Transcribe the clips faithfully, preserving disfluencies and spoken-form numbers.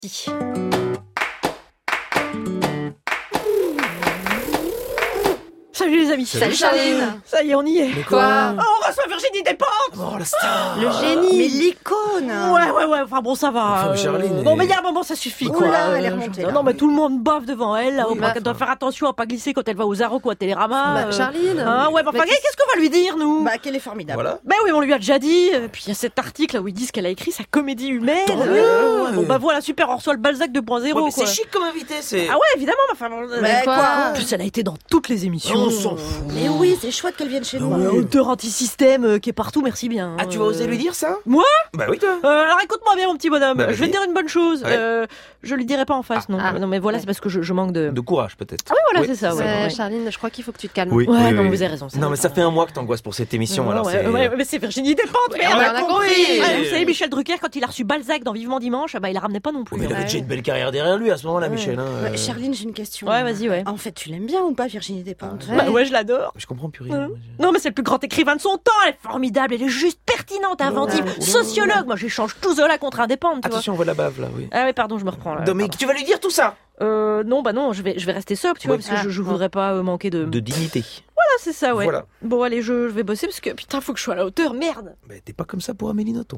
Salut les amis. Salut Charline. Ça y est, on y est. Mais quoi? Oh, on reçoit Virginie Despentes. Oh la star. Le génie. Mais l'icône. Ouais, ouais, ouais. Enfin bon, ça va. Enfin, euh, Charline Non, est- mais il y a un moment, ça suffit. Oh quoi. là, elle est Euh, remontée, je- là. Non, mais tout le monde bave devant elle. Là, Oui, on croit bah, qu'elle doit faire attention à pas glisser quand elle va aux Arocs ou à Télérama. Bah, euh, Charline. Hein, ouais, bah, enfin, Mais qu'est-ce- qu'est-ce qu'on va lui dire, nous? Bah, qu'elle est formidable. Voilà. Ben oui, on lui a déjà dit. euh, Puis il y a cet article là où ils disent qu'elle a écrit sa comédie humaine. Tant mieux. Euh, Bon bah voilà, super, on reçoit le Balzac deux point zéro. Ouais, mais quoi. c'est chic comme invité, c'est. Ah ouais, évidemment. Enfin, bon, euh, Mais quoi? En plus, elle a été dans toutes les émissions. On s'en fout. Mais oui, c'est chouette qu'elle vienne chez nous. Euh, auteur anti-système euh, qui est partout, merci bien. Ah, tu vas oser lui dire ça? Moi? Bah oui, toi. Euh, alors écoute-moi bien mon petit bonhomme, Bah, je vais vas-y. te dire une bonne chose, Ouais. euh, je lui dirai pas en face, non. Ah. Non mais voilà, Ouais. c'est parce que je, je manque de... De courage, peut-être. Ah oui, voilà, Oui. c'est ça, ouais. Ouais, ouais. Charline, je crois qu'il faut que tu te calmes. Oui. Ouais, oui, non, oui. vous avez raison. Non, mais ça fait un mois que t'angoisses pour cette émission, Ouais, alors ouais, c'est. ouais, mais c'est Virginie Despentes, mais on a compris. Ouais, vous savez, Michel Drucker, quand il a reçu Balzac dans Vivement Dimanche, bah, il la ramenait pas non plus. Oui, mais il avait Ouais. déjà une belle carrière derrière lui à ce moment-là, Ouais. Michel. hein, Ouais, euh. Charline, j'ai une question. Ouais, vas-y, ouais. En fait, tu l'aimes bien ou pas, Virginie Despentes? Bah ouais, je l'adore. Je comprends plus Ouais. rien. Non mais c'est le plus grand écrivain de son temps, elle est formidable, elle est juste pertinente, inventive, Ouais. sociologue, moi j'échange tout Zola contre un dépendre, tu vois. Attention, on voit la bave là, oui. Ah oui, pardon, je me reprends là. Non, mais pardon. tu vas lui dire tout ça? Euh, non, bah non, je vais, je vais rester sobre, tu vois, Oui. parce que je, je Ah, voudrais pas euh, manquer de... De dignité. Ah, c'est ça, ouais. Voilà. Bon, allez, je, je vais bosser parce que putain, faut que je sois à la hauteur, merde. Bah, t'es pas comme ça pour Amélie Nothomb.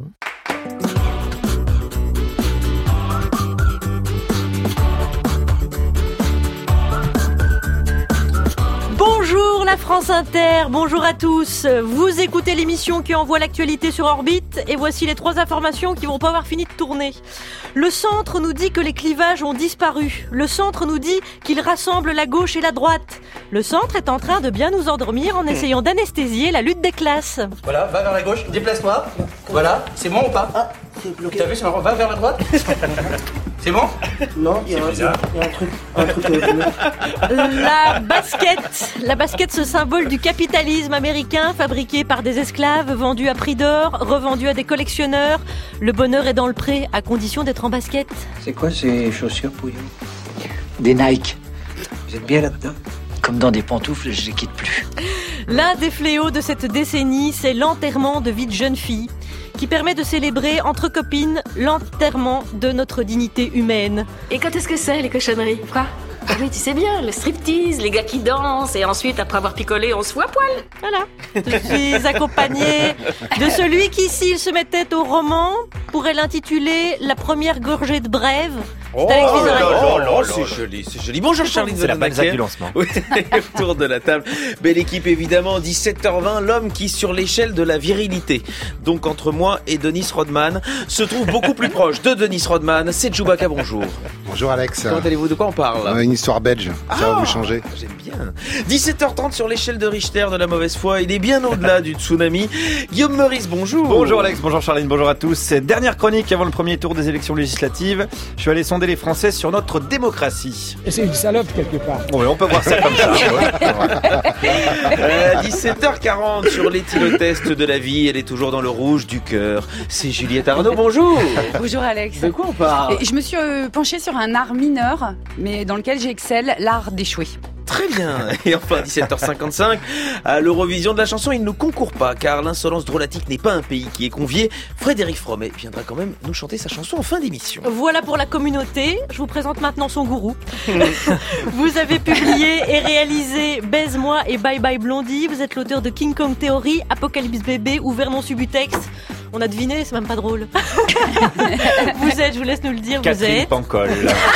Bonjour la France Inter, bonjour à tous. Vous écoutez l'émission qui envoie l'actualité sur orbite et voici les trois informations qui vont pas avoir fini de tourner. Le centre nous dit que les clivages ont disparu. Le centre nous dit qu'il rassemble la gauche et la droite. Le centre est en train de bien nous endormir en essayant d'anesthésier la lutte des classes. Voilà, va vers la gauche, déplace-toi. Voilà, c'est bon ou pas? Ah, c'est bloqué. T'as vu, c'est marrant, va vers la droite. C'est bon? Non, il y, a un- il y a un truc. Un truc euh, La basket, la basket, ce symbole du capitalisme américain, fabriqué par des esclaves, vendu à prix d'or, revendu à des collectionneurs. Le bonheur est dans le pré, à condition d'être en basket. C'est quoi ces chaussures, Pouillon? Des Nike. Vous êtes bien là-dedans? Comme dans des pantoufles, je les quitte plus. L'un des fléaux de cette décennie, c'est l'enterrement de vie de jeune fille, qui permet de célébrer entre copines l'enterrement de notre dignité humaine. Et quand est-ce que c'est, les cochonneries? Quoi? Ah oui, tu sais bien, le striptease, les gars qui dansent, et ensuite, après avoir picolé, on se fout à poil. Voilà. Je suis accompagnée de celui qui, s'il se mettait au roman, pourrait l'intituler La première gorgée de brève. C'est Alex Vizorek. Oh, là, c'est joli, c'est joli. Bonjour Charline C'est la Balzac du Vanhoenacker. lancement. Oui, autour de la table. Belle équipe évidemment, dix-sept heures vingt, l'homme qui sur l'échelle de la virilité, donc entre moi et Dennis Rodman, se trouve beaucoup plus proche de Dennis Rodman, c'est Chewbacca, bonjour. Bonjour Alex. Comment allez-vous? De quoi on parle? Euh, une histoire belge, ça va Ah, vous changer. J'aime bien. dix-sept heures trente sur l'échelle de Richter de la mauvaise foi, il est bien au-delà du tsunami. Guillaume Meurice, bonjour. Bonjour Alex, bonjour Charline, bonjour à tous. C'est dernière chronique avant le premier tour des élections législatives. Je suis allé sonder les Français sur notre démocratie. Et c'est une salope quelque part. Bon, mais on peut voir ça comme ça. Euh, dix-sept heures quarante sur l'éthylotest de la vie, elle est toujours dans le rouge du cœur. C'est Juliette Arnaud, bonjour. Bonjour Alex. De quoi on parle? Et je me suis euh, penchée sur un art mineur, mais dans lequel j'excelle, l'art d'échouer. Très bien. Et enfin, dix-sept heures cinquante-cinq, à l'Eurovision de la chanson, il ne concourt pas, car l'insolence drôlatique n'est pas un pays qui est convié. Frédéric Fromet viendra quand même nous chanter sa chanson en fin d'émission. Voilà pour la communauté. Je vous présente maintenant son gourou. Vous avez publié et réalisé Baise-moi et Bye Bye Blondie. Vous êtes l'auteur de King Kong Theory, Apocalypse Bébé ou Vernon Subutex. On a deviné, c'est même pas drôle. Vous êtes, je vous laisse nous le dire, vous Catherine êtes... Pancol.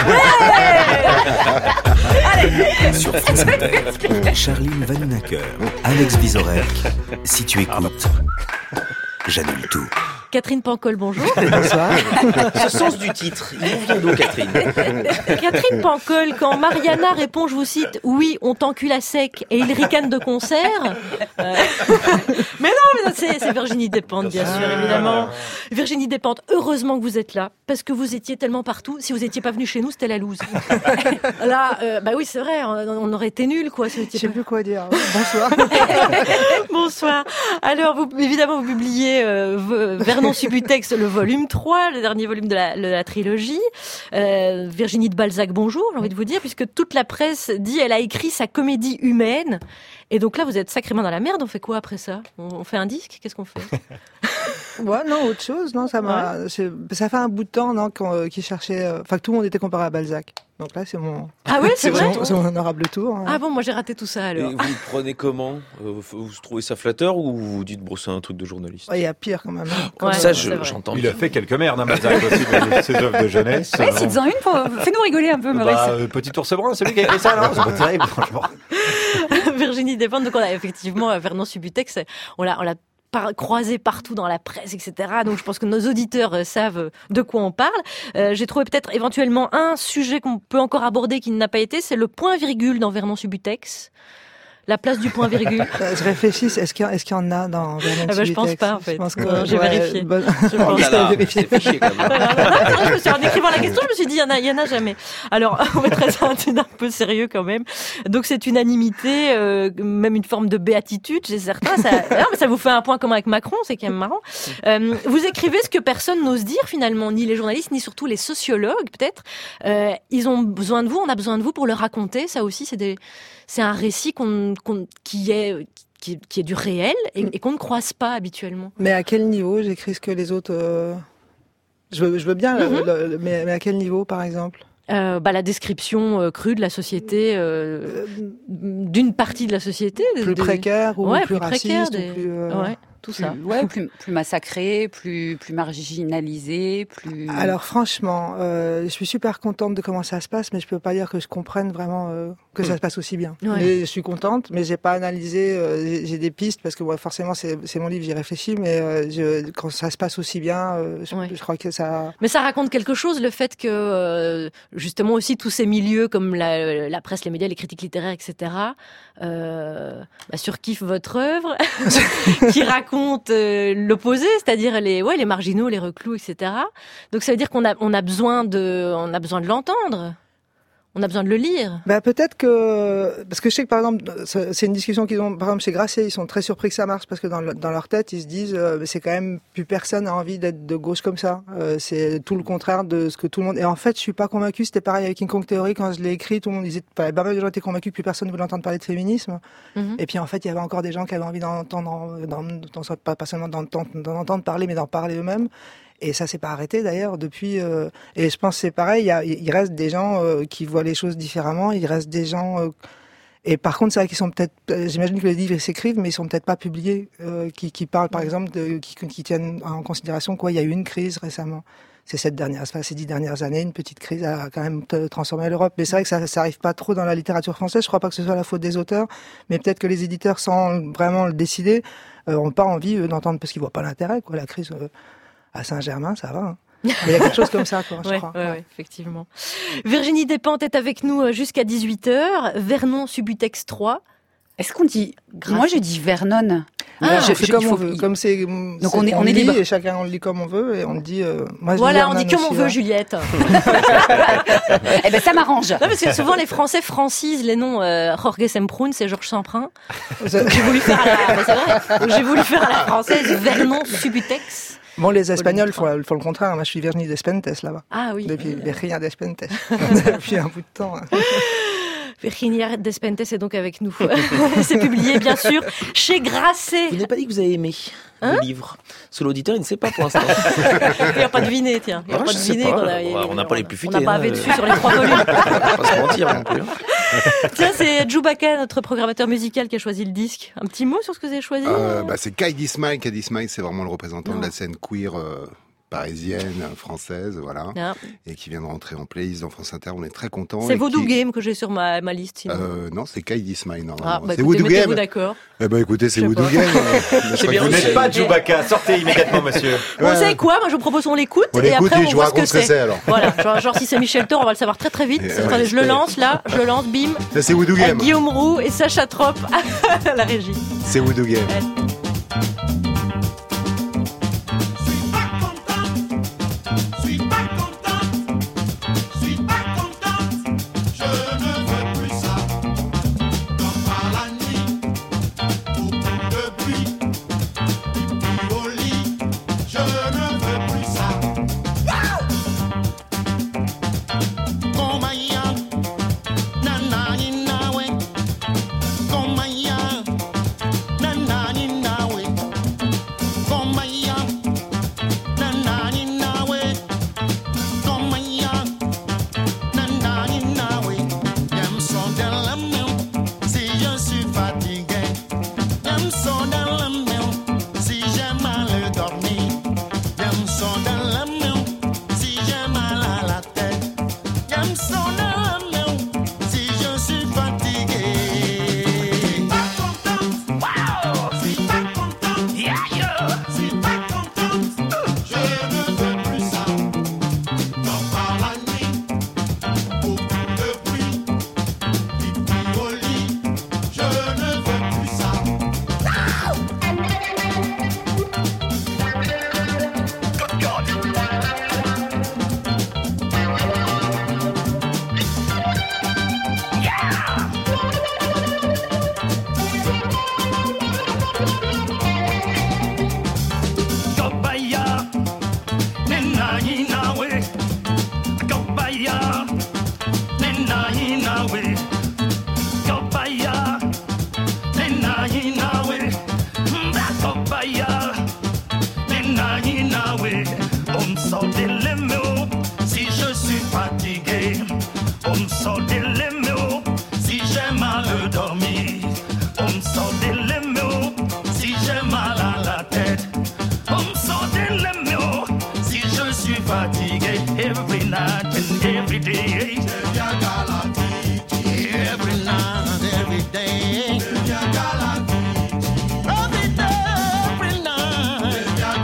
Sur France Inter, Charline Vanhoenacker, Alex Vizorek. Si tu écoutes, j'annule tout. Catherine Pancol, bonjour. Bonsoir. Ce sens du titre, il nous vient d'où, Catherine? Catherine Pancol, quand Mariana répond, je vous cite, oui, on t'encule à sec et il ricane de concert. Euh... mais non, mais c'est, c'est Virginie Despentes, bien sûr, évidemment. Virginie Despentes, heureusement que vous êtes là, parce que vous étiez tellement partout. Si vous étiez pas venu chez nous, c'était la loose. Là, euh, bah oui, c'est vrai, on, on aurait été nuls, quoi. Si Je sais plus quoi dire. Bonsoir. Bonsoir. Alors, vous, évidemment, vous publiez euh, Vernon Subutex, le volume trois, le dernier volume de la, de la trilogie. Euh, Virginie de Balzac, bonjour, j'ai envie de vous dire, puisque toute la presse dit elle a écrit sa comédie humaine. Et donc là, vous êtes sacrément dans la merde. On fait quoi après ça? On, on fait un disque? Qu'est-ce qu'on fait? Ouais, non, autre chose, non, ça m'a, ouais. c'est, ça fait un bout de temps, non, qu'on, qui cherchait, enfin, euh, que tout le monde était comparé à Balzac. Donc là, c'est mon. Ah ouais, c'est, c'est vrai. Mon, c'est mon honorable tour. Hein. Ah bon, moi j'ai raté tout ça alors. Et vous le prenez comment? Vous, vous trouvez ça flatteur ou vous dites bon, c'est un truc de journaliste? Il y a pire quand même. Comme ouais, ça, je, j'entends. Il a fait quelques merdes, hein, Balzac aussi, de ses œuvres de jeunesse. Ouais, si tu en une, pour... fais-nous rigoler un peu, Maurice. Bah, euh, Petit ours brun, celui qui a fait ça, non, c'est pas terrible, franchement. Virginie Despentes, donc on a effectivement Vernon Subutex, on l'a, on l'a par, croisé partout dans la presse, et cetera. Donc je pense que nos auditeurs euh, savent de quoi on parle. Euh, j'ai trouvé peut-être éventuellement un sujet qu'on peut encore aborder qui n'a pas été, c'est le point-virgule dans Vernon Subutex. La place du point virgule. Je réfléchis, est-ce qu'il y, a, est-ce qu'il y en a dans Vernon ah bah, Je pense pas en fait. Je pense que, non, j'ai ouais, vérifié. Bon... Je pense que là, vérifié. C'est fiché quand même. non, non, non, je me suis, en écrivant la question, je me suis dit, il y en a, il y en a jamais. Alors, on va être un peu sérieux quand même. Donc, c'est unanimité, euh, même une forme de béatitude chez certains. Ça, non, mais ça vous fait un point commun avec Macron, c'est quand même marrant. Euh, vous écrivez ce que personne n'ose dire finalement, ni les journalistes, ni surtout les sociologues peut-être. Euh, ils ont besoin de vous, on a besoin de vous pour le raconter. Ça aussi, c'est des, c'est un récit qu'on, qu'on, qui est Qui, qui est du réel et, et qu'on ne croise pas habituellement. Mais à quel niveau j'écris ce que les autres... Euh... Je, veux, je veux bien, mm-hmm. le, le, mais, mais à quel niveau, par exemple euh, bah, la description euh, crue de la société, euh, d'une partie de la société. Plus des... plus, ou ouais, plus, plus raciste, précaire, des... ou plus... Euh... Ouais. Tout plus, ça. Ouais, plus, plus massacré, plus, plus marginalisé, plus... Alors franchement, euh, je suis super contente de comment ça se passe, mais je peux pas dire que je comprenne vraiment euh, que ça se passe aussi bien. Ouais. Mais je suis contente, mais j'ai pas analysé, euh, j'ai, j'ai des pistes, parce que ouais, forcément c'est, c'est mon livre, j'y réfléchis, mais euh, je, quand ça se passe aussi bien, euh, je, ouais. je crois que ça... Mais ça raconte quelque chose, le fait que euh, justement aussi tous ces milieux comme la, la presse, les médias, les critiques littéraires, et cetera, euh, bah, surkiffent votre œuvre, qui raconte euh, l'opposé, c'est-à-dire les, ouais, les marginaux, les reclus, et cetera. Donc ça veut dire qu'on a, on a besoin de, on a besoin de l'entendre. On a besoin de le lire. Bah peut-être que parce que je sais que par exemple c'est une discussion qu'ils ont par exemple chez Grasset, ils sont très surpris que ça marche parce que dans, le, dans leur tête ils se disent euh, c'est quand même plus personne n'a envie d'être de gauche comme ça. Euh, c'est tout le contraire de ce que tout le monde. Et en fait je suis pas convaincu. C'était pareil avec King Kong Theory quand je l'ai écrit, tout le monde disait pas mal de gens étaient convaincus que plus personne ne voulait entendre parler de féminisme. Mm-hmm. Et puis en fait il y avait encore des gens qui avaient envie d'entendre, d'entendre pas, pas seulement d'entendre, d'entendre parler mais d'en parler eux-mêmes. Et ça s'est pas arrêté d'ailleurs depuis. Euh, et je pense que c'est pareil. Il, y a, il reste des gens euh, qui voient les choses différemment. Il reste des gens. Euh, et par contre, c'est vrai qu'ils sont peut-être. J'imagine que les livres s'écrivent, mais ils sont peut-être pas publiés. Euh, qui, qui parlent par exemple de, qui, qui tiennent en considération quoi. Il y a eu une crise récemment. C'est cette dernière, enfin, ces dix dernières années, une petite crise a quand même transformé l'Europe. Mais c'est vrai que ça, ça arrive pas trop dans la littérature française. Je crois pas que ce soit la faute des auteurs, mais peut-être que les éditeurs, sans vraiment le décider, euh, ont pas envie euh, d'entendre parce qu'ils voient pas l'intérêt. Quoi, la crise. Euh, À Saint-Germain, ça va. Hein. Mais il y a quelque chose comme ça, quoi, je ouais, crois. Ouais, ouais, effectivement. Virginie Despentes est avec nous jusqu'à dix-huit heures. Vernon Subutex trois. Est-ce qu'on dit... Grâce... Moi, je dis Vernon. Ah, je, je, comme on faut... veut. Comme c'est, Donc c'est, on est, on, on est libre. Et chacun on le lit comme on veut et on le dit. Euh, moi, je voilà, dis on dit comme on veut, là. Juliette. Eh ben ça m'arrange. Non, parce que souvent les Français francisent les noms. Euh, Jorge Semprún, c'est Georges Semprin. J'ai voulu faire à la. Mais c'est vrai. Donc, j'ai voulu faire à la française Vernon Subutex. Bon, les Espagnols font, font le contraire. Moi, je suis Virginie Despentes là-bas. Ah oui. Depuis Virginia Despentes. Depuis un bout de temps. Virginia Despentes est donc avec nous. C'est publié, bien sûr, chez Grasset. Vous n'avez pas dit que vous avez aimé hein le livre. Parce que l'auditeur, il ne sait pas pour l'instant. Il n'a pas deviné, tiens. Il n'a ah, pas deviné. Qu'on a, on n'a pas les plus futés. On n'a pas hein, avé dessus sur les trois volumes. On va pas se mentir non plus. Tiens, c'est Chewbacca, notre programmateur musical, qui a choisi le disque. Un petit mot sur ce que vous avez choisi euh, bah, C'est Kai Dismail. Kai Dismail, c'est vraiment le représentant non. de la scène queer euh, parisienne, française, voilà. Ah. Et qui vient de rentrer en playlist dans France Inter. On est très contents. C'est Voodoo qui... Game que j'ai sur ma, ma liste. Sinon. Euh, non, c'est Kai Dismail. Non, ah, non. Bah, c'est écoutez, Voodoo Game. D'accord. Eh ben, écoutez, c'est Voodoo Game. C'est bien, vous n'êtes pas Chewbacca. Sortez immédiatement, monsieur. Bon, vous savez quoi? Moi, je vous propose on l'écoute. On et l'écoute après, et on je voit vous ce que raconte ce que c'est, alors. Voilà. Genre, genre, si c'est Michel Thor, on va le savoir très très vite. Et Attendez, ouais, je le lance, là. Je le lance, bim. Ça, c'est Voodoo Game. Guillaume Roux et Sacha Trop à la régie. C'est Voodoo Game. Ouais. Na na On me sort des lémos si j'ai mal dormi. On me sort des lémos si j'ai mal à la tête. On me sort des lémos si je suis fatigué. Every night and every day. Every night, every day. Every day, every night.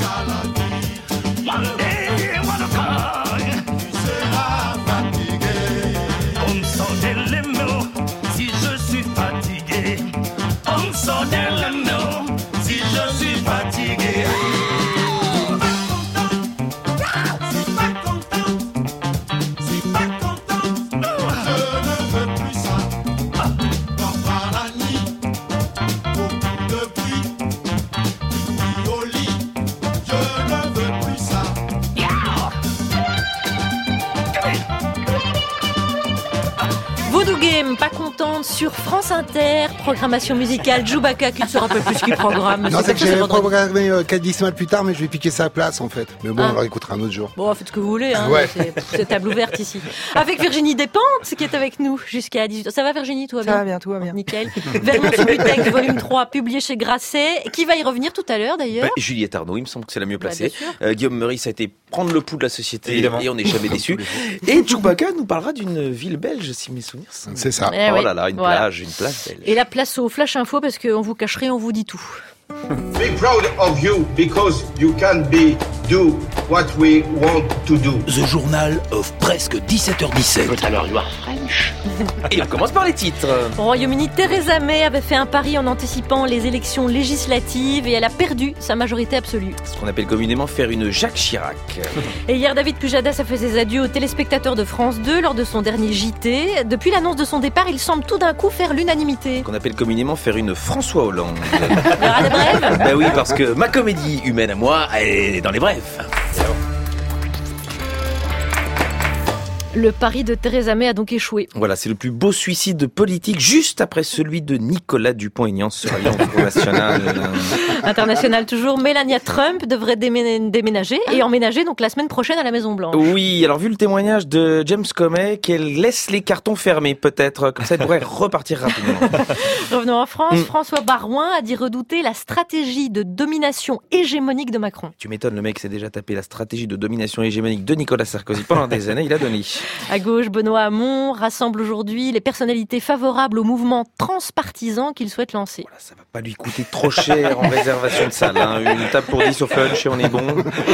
One day, one o'clock. Tu seras fatigué. On me sort des lémos si je suis fatigué. On me sort des lémos si je suis fatigué. Voodoo Game, pas contente sur France Inter, programmation musicale, Chewbacca qui ne se rappelle plus ce qu'il programme. Non, c'est que j'avais programmé euh, Caddy Smile plus tard, mais je vais piquer sa place en fait. Mais bon, Ah. on leur écoutera un autre jour. Bon, faites ce que vous voulez, hein. Ouais. c'est, c'est table ouverte ici. Avec Virginie Despentes qui est avec nous jusqu'à dix-huit heures. Ça va Virginie, tout va Ça bien? va bien, tout va bien. Nickel. Vernon Subutex, volume trois, publié chez Grasset, qui va y revenir tout à l'heure d'ailleurs. Bah, Juliette Arnaud, il me semble que c'est la mieux Bah, placée. bien sûr. Euh, Guillaume Meurice a été prendre le pouls de la société Évidemment. et on n'est jamais déçu. Et Chewbacca nous parlera d'une ville belge, si mes souvenirs sont... C'est ça. Eh oh oui. là là, une Voilà. plage, une plage belge. Et la place au Flash Info parce qu'on vous cacherait, on vous dit tout. Be proud of you because you can be do what we want to do. The Journal of presque dix-sept heures dix-sept. Alors, you are French. Et on commence par les titres. Au Royaume-Uni, Theresa May avait fait un pari en anticipant les élections législatives et elle a perdu sa majorité absolue. Ce qu'on appelle communément faire une Jacques Chirac. Et hier, David Pujadas a fait ses adieux aux téléspectateurs de France deux lors de son dernier J T. Depuis l'annonce de son départ, il semble tout d'un coup faire l'unanimité. Ce qu'on appelle communément faire une François Hollande. Il y aura des brèves. Ben oui, parce que ma comédie humaine à moi, elle est dans les brèves. Le pari de Theresa May a donc échoué. Voilà, c'est le plus beau suicide politique, juste après celui de Nicolas Dupont-Aignan sur Alliance nationale. International toujours, Melania Trump devrait démé- déménager et emménager donc la semaine prochaine à la Maison Blanche. Oui, alors vu le témoignage de James Comey, qu'elle laisse les cartons fermés peut-être, comme ça elle pourrait repartir rapidement. Revenons en France, Mm. François Baroin a dit redouter la stratégie de domination hégémonique de Macron. Tu m'étonnes, le mec s'est déjà tapé la stratégie de domination hégémonique de Nicolas Sarkozy pendant des années, il a donné. À gauche, Benoît Hamon rassemble aujourd'hui les personnalités favorables au mouvement transpartisan qu'il souhaite lancer. Voilà, ça va pas lui coûter trop cher en réservation de salle. Hein. Une table pour dix au Flunch et on est bon.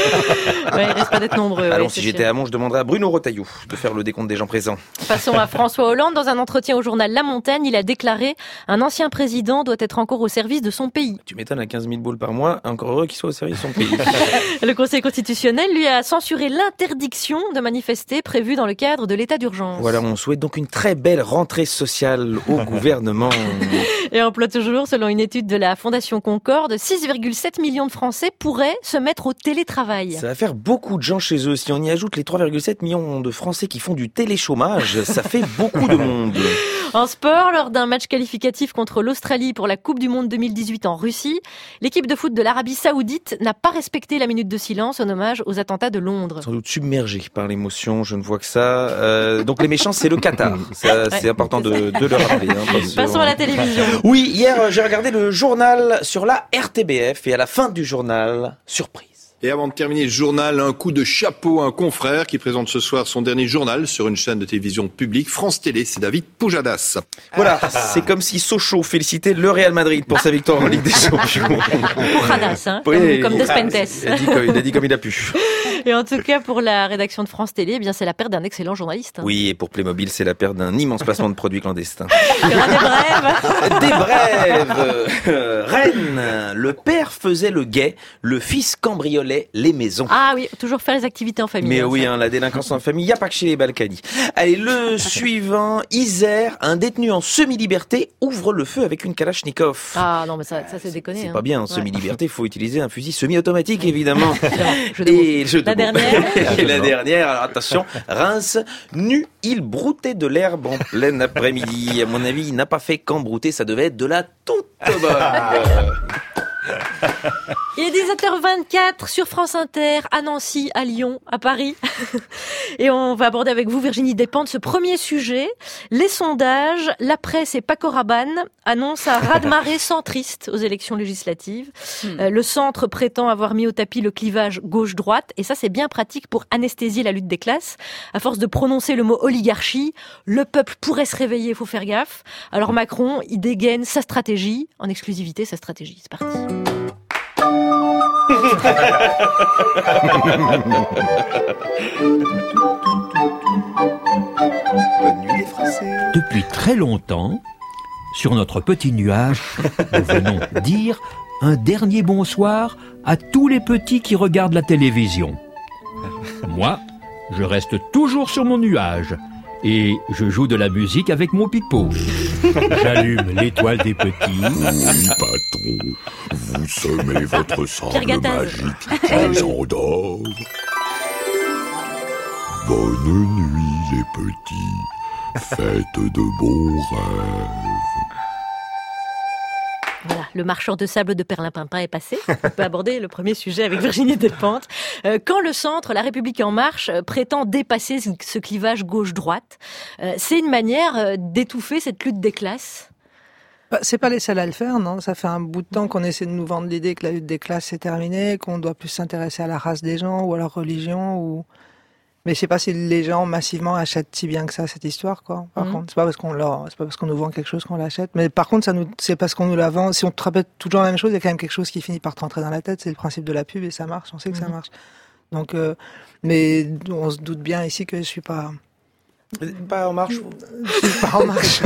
Ouais, il risque pas d'être nombreux. Allons, ouais, si c'est j'étais sûr. à Mont, je demanderais à Bruno Retailleau de faire le décompte des gens présents. Passons à François Hollande. Dans un entretien au journal La Montagne, il a déclaré « Un ancien président doit être encore au service de son pays Tu m'étonnes, à quinze mille boules par mois, encore heureux qu'il soit au service de son pays. ». Le Conseil constitutionnel lui a censuré l'interdiction de manifester prévue dans le cadre de l'état d'urgence. Voilà, on souhaite donc une très belle rentrée sociale au gouvernement. Et emploi toujours, selon une étude de la Fondation Concorde, six virgule sept millions de Français pourraient se mettre au télétravail. Ça va faire beaucoup de gens chez eux. Si on y ajoute les trois virgule sept millions de Français qui font du téléchômage, ça fait beaucoup de monde. En sport, lors d'un match qualificatif contre l'Australie pour la Coupe du Monde deux mille dix-huit en Russie, l'équipe de foot de l'Arabie Saoudite n'a pas respecté la minute de silence en hommage aux attentats de Londres. Sans doute submergé par l'émotion, je ne vois que ça. Euh, donc les méchants, c'est le Qatar. Ça, Ouais, c'est important de, de le rappeler. Hein, parce que Passons on- à la télévision. Oui, hier, euh, j'ai regardé le journal sur la R T B F et à la fin du journal, surprise. Et avant de terminer le journal, un coup de chapeau à un confrère qui présente ce soir son dernier journal sur une chaîne de télévision publique, France Télé, c'est David Pujadas. Voilà, c'est comme si Sochaux félicitait le Real Madrid pour sa victoire en Ligue des Champions. Pour Hadas, hein, Oui, comme, comme Despentes. il a dit comme, il a dit comme il a pu. Et en tout cas, pour la rédaction de France Télé, eh bien, c'est la perte d'un excellent journaliste. hein. Oui, et pour Playmobil, c'est la perte d'un immense placement de produits clandestins. Il y aura des brèves. Des brèves. Euh, Rennes, le père faisait le guet, le fils cambriolait les maisons. Ah oui, toujours faire les activités en famille. Mais hein, oui, ça. hein, la délinquance en famille, il n'y a pas que chez les Balkany. Allez, le suivant, Isère, un détenu en semi-liberté ouvre le feu avec une Kalachnikov. Ah non, mais ça, ça c'est déconné. C'est hein. pas bien, en Ouais. semi-liberté, il faut utiliser un fusil semi-automatique, évidemment. Jeu de mots. Et jeu de La mots. dernière. Et la dernière, alors attention, Reims, nu, il broutait de l'herbe en plein après-midi. À mon avis, il n'a pas fait qu'en brouter, ça devait être de la toute bonne. Il est dix-sept heures vingt-quatre sur France Inter, à Nancy, à Lyon, à Paris. Et on va aborder avec vous, Virginie Despentes, ce premier sujet. Les sondages, la presse et Paco Rabanne annoncent un raz-de-marée centriste aux élections législatives. Hmm. Euh, le centre prétend avoir mis au tapis le clivage gauche-droite. Et ça, c'est bien pratique pour anesthésier la lutte des classes. À force de prononcer le mot oligarchie, le peuple pourrait se réveiller, il faut faire gaffe. Alors Macron, il dégaine sa stratégie, en exclusivité sa stratégie. C'est parti. Depuis très longtemps, sur notre petit nuage, nous venons dire un dernier bonsoir à tous les petits qui regardent la télévision. Moi, je reste toujours sur mon nuage et je joue de la musique avec mon pipeau. J'allume l'étoile des petits. Oui, patron, vous semez votre sable magique qui les endort. Bonne nuit, les petits. Faites de bons rêves. Voilà, le marcheur de sable de Perlimpinpin est passé. On peut aborder le premier sujet avec Virginie Despentes. Euh, quand le centre, La République En Marche, euh, prétend dépasser ce, ce clivage gauche-droite, euh, c'est une manière euh, d'étouffer cette lutte des classes. Bah, c'est pas les seuls à le faire, non? Ça fait un bout de temps qu'on essaie de nous vendre l'idée que la lutte des classes est terminée, qu'on doit plus s'intéresser à la race des gens ou à leur religion ou... Mais je sais pas si les gens massivement achètent si bien que ça cette histoire, quoi. Par mmh. contre, c'est pas parce qu'on leur, c'est pas parce qu'on nous vend quelque chose qu'on l'achète. Mais par contre, ça nous, c'est parce qu'on nous la vend. Si on te répète toujours la même chose, il y a quand même quelque chose qui finit par te rentrer dans la tête. C'est le principe de la pub et ça marche. On sait que mmh. ça marche. Donc, euh, mais on se doute bien ici que je suis pas. Pas en marche. Je suis pas en marche.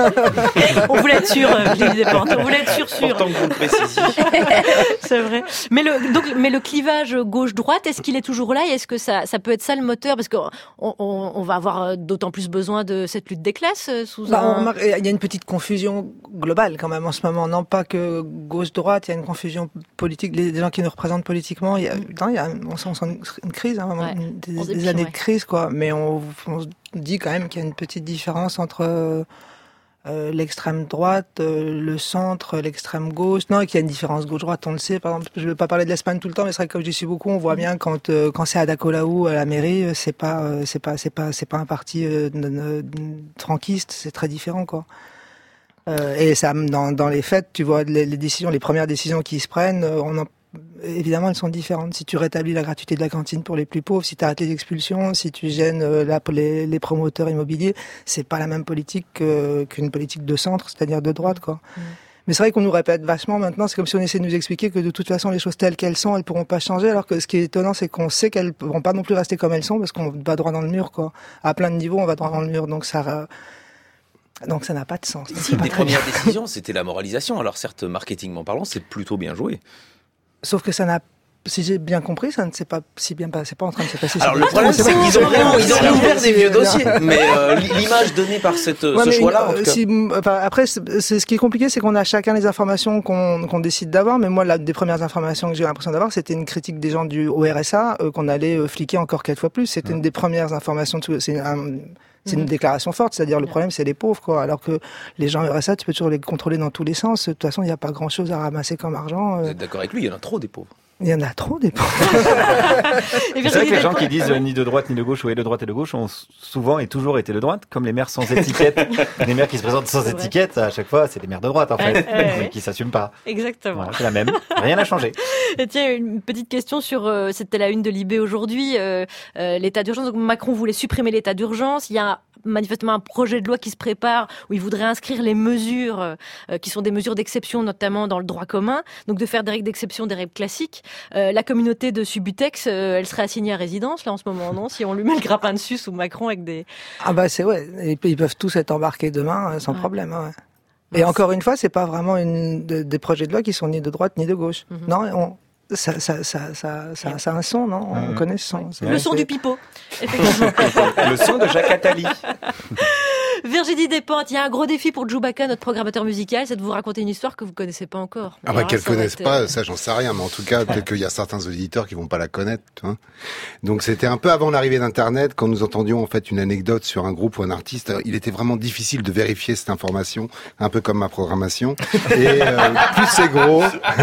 On voulait être sûr, Virginie Despentes. On voulait être sûr, sûr. Pourtant que vous le précisiez. C'est vrai. Mais le, donc, mais le clivage gauche-droite, est-ce qu'il est toujours là et est-ce que ça, ça peut être ça le moteur? Parce qu'on on, on va avoir d'autant plus besoin de cette lutte des classes sous bah, un... on remarque, il y a une petite confusion globale quand même en ce moment. Non pas que gauche-droite, il y a une confusion politique. Les, les gens qui nous représentent politiquement, il y a, non, il y a on sent, on sent une crise, hein, ouais. des, des années ouais. de crise, quoi. Mais on, on dit quand même qu'il y a une petite différence entre euh, euh, l'extrême droite, euh, le centre, l'extrême gauche. Non, qu'il y a une différence gauche-droite, on le sait. Par exemple, je ne veux pas parler de l'Espagne tout le temps, mais c'est vrai que comme je dis si beaucoup, on voit bien quand euh, quand c'est Ada Colau à la mairie, c'est pas euh, c'est pas c'est pas c'est pas un parti euh, euh, franquiste, c'est très différent, quoi. Euh, et ça, dans dans les faits, tu vois les, les décisions, les premières décisions qui se prennent, euh, on en évidemment, elles sont différentes. Si tu rétablis la gratuité de la cantine pour les plus pauvres, si tu arrêtes les expulsions, si tu gênes euh, la, les, les promoteurs immobiliers, c'est pas la même politique que, qu'une politique de centre, c'est-à-dire de droite, quoi. Mmh. Mais c'est vrai qu'on nous répète vachement maintenant, c'est comme si on essayait de nous expliquer que de toute façon, les choses telles qu'elles sont, elles pourront pas changer, alors que ce qui est étonnant, c'est qu'on sait qu'elles pourront pas non plus rester comme elles sont, parce qu'on va droit dans le mur, quoi. À plein de niveaux, on va droit dans le mur, donc ça... Donc ça n'a pas de sens. Ici, une des premières décisions, c'était la moralisation. Alors certes, marketingment parlant, c'est plutôt bien joué. Sauf que ça n'a, si j'ai bien compris, ça ne s'est pas si bien passé, c'est pas en train de se passer. Alors le problème, c'est qu'ils ont vraiment, ils ont ouvert des vieux dossiers. Mais euh, l'image donnée par cette, ouais, ce choix-là, en tout cas. Si, enfin, après, c'est, c'est ce qui est compliqué, c'est qu'on a chacun les informations qu'on, qu'on décide d'avoir. Mais moi, la des premières informations que j'ai l'impression d'avoir, c'était une critique des gens du au R S A euh, qu'on allait euh, fliquer encore quatre fois plus. C'était mmh. une des premières informations. De, c'est un, C'est une déclaration forte, c'est-à-dire le problème c'est les pauvres, quoi. Alors que les gens R S A, tu peux toujours les contrôler dans tous les sens. De toute façon, il n'y a pas grand-chose à ramasser comme argent. Vous êtes d'accord avec lui, il y en a trop des pauvres. Il y en a trop des pauvres. C'est vrai que les gens qui disent euh, ni de droite ni de gauche ou et de droite et de gauche ont souvent et toujours été de droite, comme les maires sans étiquette. Les maires qui se présentent sans étiquette, à chaque fois, c'est des maires de droite en fait, ouais, ouais, ouais. qui s'assument pas. Exactement. Voilà, c'est la même. Rien n'a changé. Et tiens, une petite question sur, euh, c'était la une de Libé aujourd'hui, euh, euh, l'état d'urgence. Donc Macron voulait supprimer l'état d'urgence. Il y a manifestement un projet de loi qui se prépare où il voudrait inscrire les mesures euh, qui sont des mesures d'exception, notamment dans le droit commun, donc de faire des règles d'exception, des règles classiques. Euh, la communauté de Subutex, euh, elle serait assignée à résidence là en ce moment, non? Si on lui met le grappin dessus sous Macron avec des... Ah bah c'est ouais, ils peuvent tous être embarqués demain sans ouais. problème. Ouais. Et ouais, encore une fois, c'est pas vraiment une, de, des projets de loi qui sont ni de droite ni de gauche. Mm-hmm. Non, on... Ça, ça, ça, ça, ça, ça a un son, non? On mmh. connaît ce son. Le son du pipeau. Le son de Jacques Attali. Virginie Despentes, il y a un gros défi pour Chewbacca, notre programmateur musical, c'est de vous raconter une histoire que vous connaissez pas encore. Ah bah Alors, qu'elle ça va connaisse être, pas, euh, ça j'en sais rien, mais en tout cas peut-être qu'il y a certains auditeurs qui vont pas la connaître. Hein. Donc c'était un peu avant l'arrivée d'Internet, quand nous entendions en fait une anecdote sur un groupe ou un artiste, il était vraiment difficile de vérifier cette information, un peu comme ma programmation. Et euh, plus c'est gros,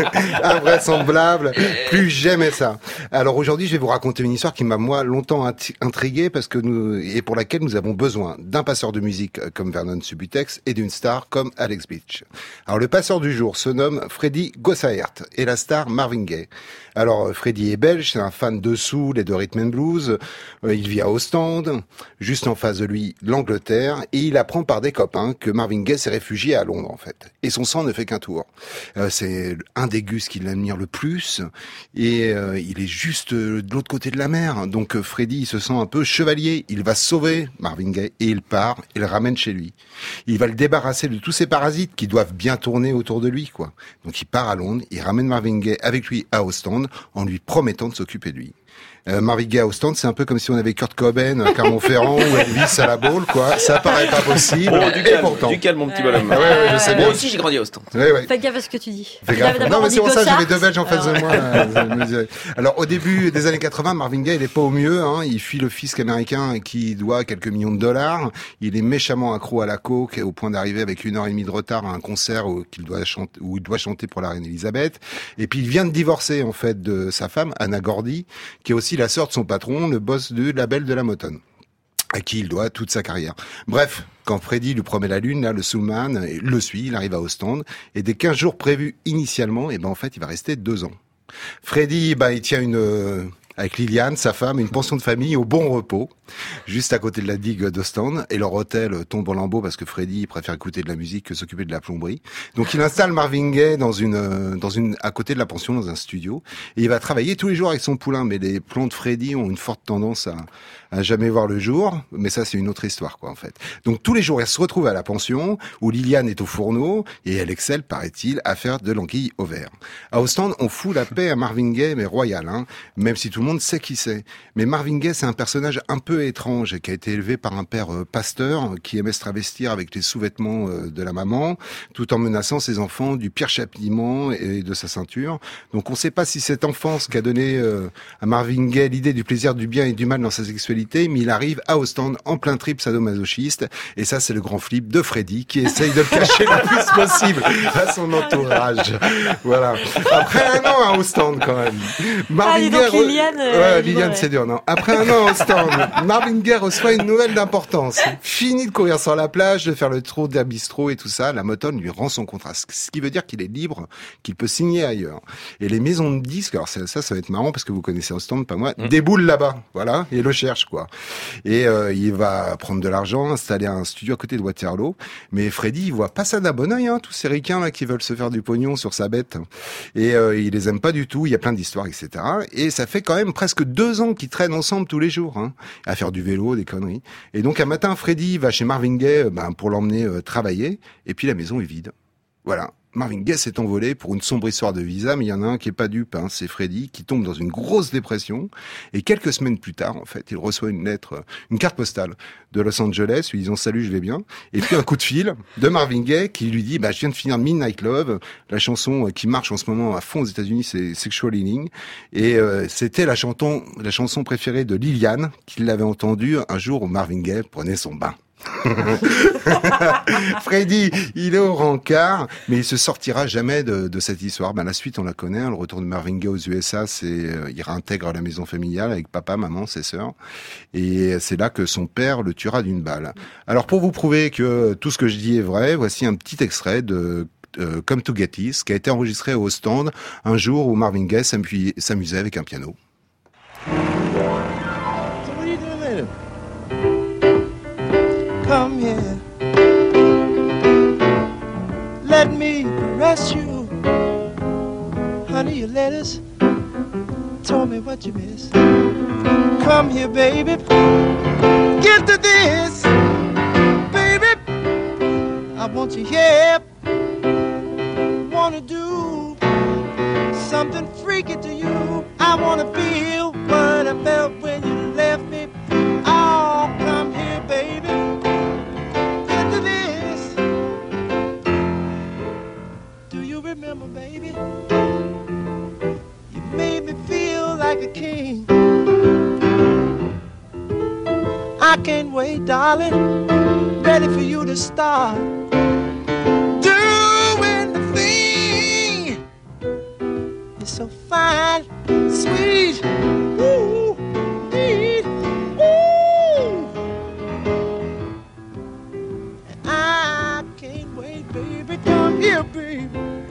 invraisemblable, plus j'aimais ça. Alors aujourd'hui, je vais vous raconter une histoire qui m'a moi longtemps intrigué parce que nous et pour laquelle nous avons besoin d'un passeur de musique comme Vernon Subutex et d'une star comme Alex Beach. Alors le passeur du jour se nomme Freddie Gossaert et la star Marvin Gaye. Alors Freddie est belge, c'est un fan de soul et de rhythm and blues. Il vit à Ostende, juste en face de lui l'Angleterre, et il apprend par des copains que Marvin Gaye s'est réfugié à Londres en fait. Et son sang ne fait qu'un tour. Euh, c'est un des gus qui l'admire le plus, et euh, il est juste de l'autre côté de la mer. Donc Freddie il se sent un peu chevalier. Il va sauver Marvin Gaye et il part et le ramène chez lui. Il va le débarrasser de tous ces parasites qui doivent bien tourner autour de lui, quoi. Donc il part à Londres, il ramène Marvin Gaye avec lui à Ostende en lui promettant de s'occuper de lui. Euh, Marvin Gaye à Ostende, c'est un peu comme si on avait Kurt Cobain à Clermont-Ferrand ou Elvis à la Baule, quoi. Ça paraît pas possible. Oh, du et calme, pourtant. du calme, mon petit bonhomme. Ah ouais, ouais, je sais bien. Moi aussi, j'ai grandi à Ostende. Ouais, ouais. Fais gaffe à ce que tu dis. Fais gaffe. D'abord, Non, mais on c'est dit pour ça, Gossard. j'avais deux Belges en face Alors, de moi. euh, Alors, au début des années quatre-vingts, Marvin Gaye, il est pas au mieux, hein. Il fuit le fisc américain qui doit quelques millions de dollars. Il est méchamment accro à la coke, au point d'arriver avec une heure et demie de retard à un concert où, qu'il doit chanter, où il doit chanter pour la reine Elisabeth. Et puis, il vient de divorcer, en fait, de sa femme, Anna Gordy, qui est aussi la sœur de son patron, le boss du label de la Motown, à qui il doit toute sa carrière. Bref, quand Freddie lui promet la lune, là, le soulman le suit, il arrive à Ostende, et des quinze jours prévus initialement, et ben en fait, il va rester deux ans. Freddie, bah, il tient une, euh, avec Liliane, sa femme, une pension de famille au Bon Repos, juste à côté de la digue d'Ostende, et leur hôtel tombe en lambeaux parce que Freddie préfère écouter de la musique que s'occuper de la plomberie. Donc il installe Marvin Gaye dans une, dans une, à côté de la pension, dans un studio, et il va travailler tous les jours avec son poulain, mais les plans de Freddie ont une forte tendance à, à jamais voir le jour, mais ça c'est une autre histoire, quoi, en fait. Donc tous les jours, elle se retrouve à la pension, où Liliane est au fourneau, et elle excelle, paraît-il, à faire de l'anguille au verre. À Ostende, on fout la paix à Marvin Gaye, mais royal, hein, même si tout le monde sait qui c'est. Mais Marvin Gaye, c'est un personnage un peu étrange, qui a été élevé par un père euh, pasteur, qui aimait se travestir avec les sous-vêtements euh, de la maman, tout en menaçant ses enfants du pire châtiment et de sa ceinture. Donc on ne sait pas si cette enfance qui a donné euh, à Marvin Gaye l'idée du plaisir, du bien et du mal dans sa sexualité, mais il arrive à Ostende en plein trip sadomasochiste, et ça c'est le grand flip de Freddie, qui essaye de le cacher le plus possible à son entourage. Voilà. Après un an à Ostende, quand même. Marvin ah, Gaye, donc Liliane, euh, ouais, Liliane, ouais. C'est dur, non. Après un an à Ostende, Marvin Gaye reçoit une nouvelle d'importance. Fini de courir sur la plage, de faire le tour des bistrots et tout ça, la Motown lui rend son contrat. Ce qui veut dire qu'il est libre, qu'il peut signer ailleurs. Et les maisons de disques, alors ça, ça, ça va être marrant parce que vous connaissez Ostende, pas moi, mmh. déboulent là-bas, voilà, et le cherchent, quoi. Et euh, il va prendre de l'argent, installer un studio à côté de Waterloo. Mais Freddie, il voit pas ça d'un bon oeil, hein, tous ces ricains là qui veulent se faire du pognon sur sa bête. Et euh, il les aime pas du tout. Il y a plein d'histoires, et cetera. Et ça fait quand même presque deux ans qu'ils traînent ensemble tous les jours, hein, à faire du vélo, des conneries. Et donc un matin, Freddie va chez Marvin Gaye, ben, pour l'emmener euh, travailler. Et puis la maison est vide. Voilà. Marvin Gaye s'est envolé pour une sombre histoire de visa, mais il y en a un qui est pas dupe, hein, c'est Freddie, qui tombe dans une grosse dépression. Et quelques semaines plus tard, en fait, il reçoit une lettre, une carte postale de Los Angeles, lui disant salut, je vais bien. Et puis un coup de fil de Marvin Gaye qui lui dit, bah, je viens de finir Midnight Love, la chanson qui marche en ce moment à fond aux États-Unis, c'est Sexual Healing. Et euh, c'était la chanson, la chanson préférée de Liliane, qui l'avait entendue un jour où Marvin Gaye prenait son bain. Freddie, il est au rencard, mais il se sortira jamais de, de cette histoire. Ben, la suite, on la connaît, hein, le retour de Marvin Gaye aux U S A, c'est, euh, il réintègre la maison familiale avec papa, maman, ses sœurs. Et c'est là que son père le tuera d'une balle. Alors, pour vous prouver que tout ce que je dis est vrai, voici un petit extrait de euh, Come to Get This, qui a été enregistré au stand un jour où Marvin Gaye s'amusait avec un piano. Come here, let me caress you. Honey, your letters told me what you miss. Come here, baby, get to this, baby. I want you here, wanna do something freaky to you. I wanna feel what I felt when you left me. Oh, come here, baby. can't wait, darling. Ready for you to start doing the thing. It's so fine, sweet, ooh, sweet, ooh. And I can't wait, baby, come here, baby.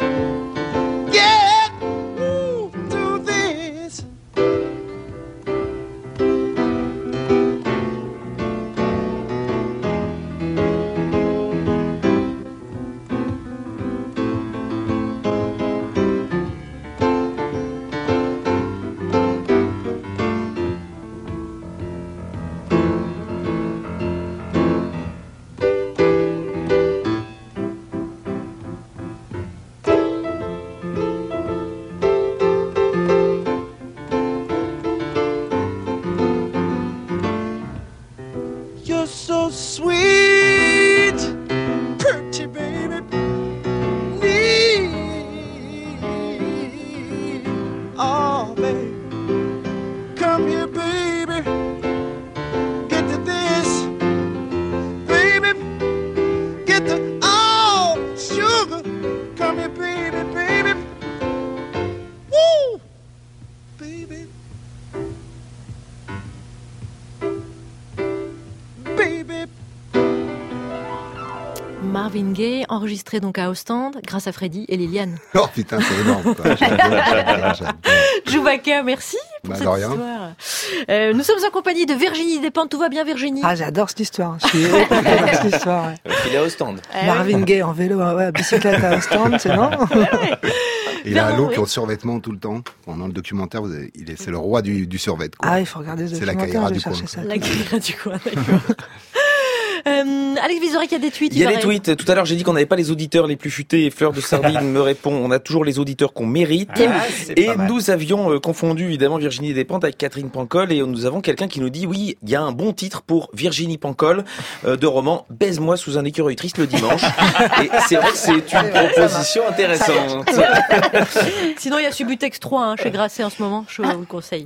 Yeah, ooh, do this. You're so sweet, pretty baby. Need, oh baby, come here, baby. Get to this, baby. Get to oh sugar. Come here, baby, baby. Woo, baby. Baby. Marvin Gaye, enregistré donc à Ostende, grâce à Freddy et Liliane. Oh putain, c'est énorme. Quoi. J'adore, j'adore, j'adore. Chewbacca, merci pour Bah, cette de rien. histoire. Euh, nous sommes en compagnie de Virginie Despentes. Tout va bien, Virginie? Ah, j'adore cette histoire. Je suis heureux de cette histoire. Ouais. Il est au stand. Eh Marvin oui. Gaye en vélo, ouais, bicyclette à Ostende, c'est non? Il a un Vernon, look oui. en survêtement tout le temps. Pendant le documentaire, vous avez- il est, c'est le roi du, du survêt. Quoi. Ah, il faut regarder ce C'est la documentaire, Kaira je vais du coin. chercher ça. La guerre du coin, d'accord. Euh, Alex Vizorek, il y a des tweets. Il y a il des paraît. tweets. Tout à l'heure, j'ai dit qu'on n'avait pas les auditeurs les plus futés et Fleur de Sardine me répond, on a toujours les auditeurs qu'on mérite. Ah, c'est et pas mal. nous avions euh, confondu évidemment Virginie Despentes avec Catherine Pancol et nous avons quelqu'un qui nous dit oui, il y a un bon titre pour Virginie Pancol euh, de roman Baise-moi sous un écureuil triste le dimanche. Et c'est vrai que c'est une proposition intéressante. Sinon, il y a Subutex trois hein, chez Grasset en ce moment. Je vous le conseille.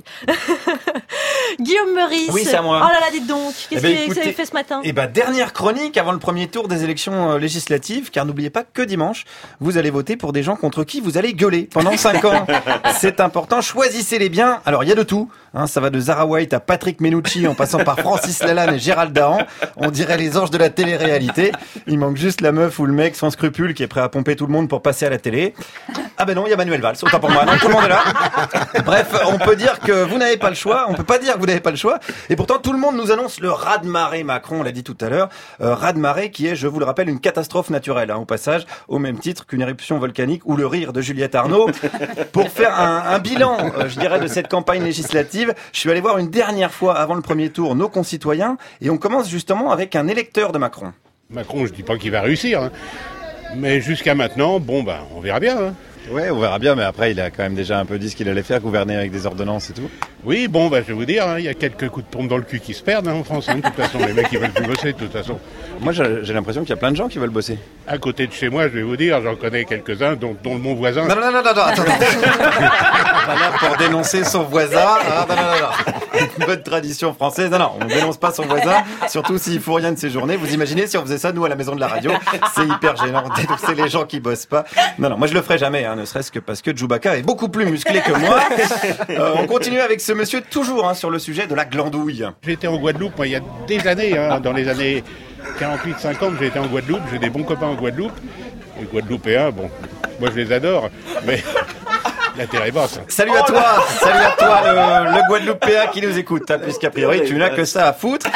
Guillaume Meurice. Oui, c'est à moi. Oh là là, dites donc. Qu'est-ce Eh ben, que vous avez écoutez, fait ce matin? Eh ben, dernière chronique avant le premier tour des élections euh, législatives, car n'oubliez pas que dimanche, vous allez voter pour des gens contre qui vous allez gueuler pendant cinq ans. C'est important, choisissez-les bien. Alors, il y a de tout. Hein, ça va de Zara White à Patrick Menucci, en passant par Francis Lalanne et Gérald Dahan. On dirait les anges de la télé-réalité. Il manque juste la meuf ou le mec sans scrupule qui est prêt à pomper tout le monde pour passer à la télé. Ah ben non, il y a Manuel Valls, autant pour moi. Non, tout le monde est là. Bref, on peut dire que vous n'avez pas le choix. On peut pas dire que vous n'avez pas le choix. Et pourtant, tout le monde nous annonce le raz-de-marée Macron, on l'a dit tout à l'heure. Euh, raz-de-marée qui est, je vous le rappelle, une catastrophe naturelle, hein, au passage, au même titre qu'une éruption volcanique ou le rire de Juliette Arnaud. Pour faire un, un bilan, euh, je dirais, de cette campagne législative, je suis allé voir une dernière fois avant le premier tour nos concitoyens et on commence justement avec un électeur de Macron. Macron, je dis pas qu'il va réussir, hein. Mais jusqu'à maintenant, bon, ben, on verra bien. Hein. Ouais, on verra bien, mais après, il a quand même déjà un peu dit ce qu'il allait faire, gouverner avec des ordonnances et tout. Oui, bon, ben, je vais vous dire, hein, il y a quelques coups de pompe dans le cul qui se perdent hein, en France. Hein, de toute façon, les mecs, ils veulent plus bosser, de toute façon. Moi, j'ai j'ai l'impression qu'il y a plein de gens qui veulent bosser. À côté de chez moi, je vais vous dire, j'en connais quelques-uns, dont, dont mon voisin. Non, non, non, non, non, attends. Voilà, pour dénoncer son voisin. Ah, non, non, non, non. Une bonne tradition française. Non, non, on dénonce pas son voisin, surtout s'il faut rien de ses journées. Vous imaginez si on faisait ça, nous, à la maison de la radio? C'est hyper gênant. Dénoncer les gens qui bossent pas. Non, non, moi, je le ferai jamais, hein, ne serait-ce que parce que Chewbacca est beaucoup plus musclé que moi. Euh, on continue avec ce monsieur, toujours, hein, sur le sujet de la glandouille. J'étais en Guadeloupe, moi, il y a des années, hein, dans les années quarante-huit cinquante, j'ai été en Guadeloupe, j'ai des bons copains en Guadeloupe. Les Guadeloupéens, bon, moi, je les adore, mais la terre est basse. Salut à toi, salut à toi le, le Guadeloupéen qui nous écoute, hein, puisqu'a priori tu n'as que ça à foutre.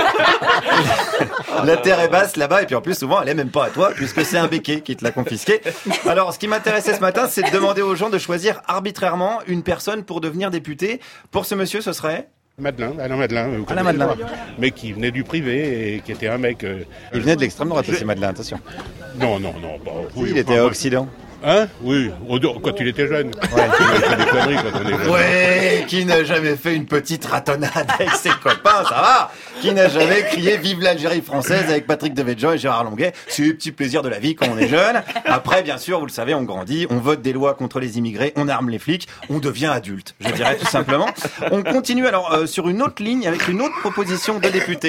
La terre est basse là-bas et puis en plus souvent elle est même pas à toi puisque c'est un béquet qui te l'a confisqué. Alors ce qui m'intéressait ce matin c'est de demander aux gens de choisir arbitrairement une personne pour devenir député. Pour ce monsieur ce serait Madeleine, Alain Madeleine. Vous Alain connaissez Madeleine. pas. Mais qui venait du privé et qui était un mec... Euh, Il venait de l'extrême droite aussi Madeleine, attention. Non, non, non. Bah, oui, il était à Occident. Hein? Oui, quand il était jeune. Ouais. Il fait des conneries quand on est jeune. Ouais, qui n'a jamais fait une petite ratonnade avec ses copains, ça va? Qui n'a jamais crié vive l'Algérie française avec Patrick Devedjian et Gérard Longuet? C'est le petit plaisir de la vie quand on est jeune. Après, bien sûr, vous le savez, on grandit, on vote des lois contre les immigrés, on arme les flics, on devient adulte, je dirais tout simplement. On continue alors euh, sur une autre ligne avec une autre proposition de député.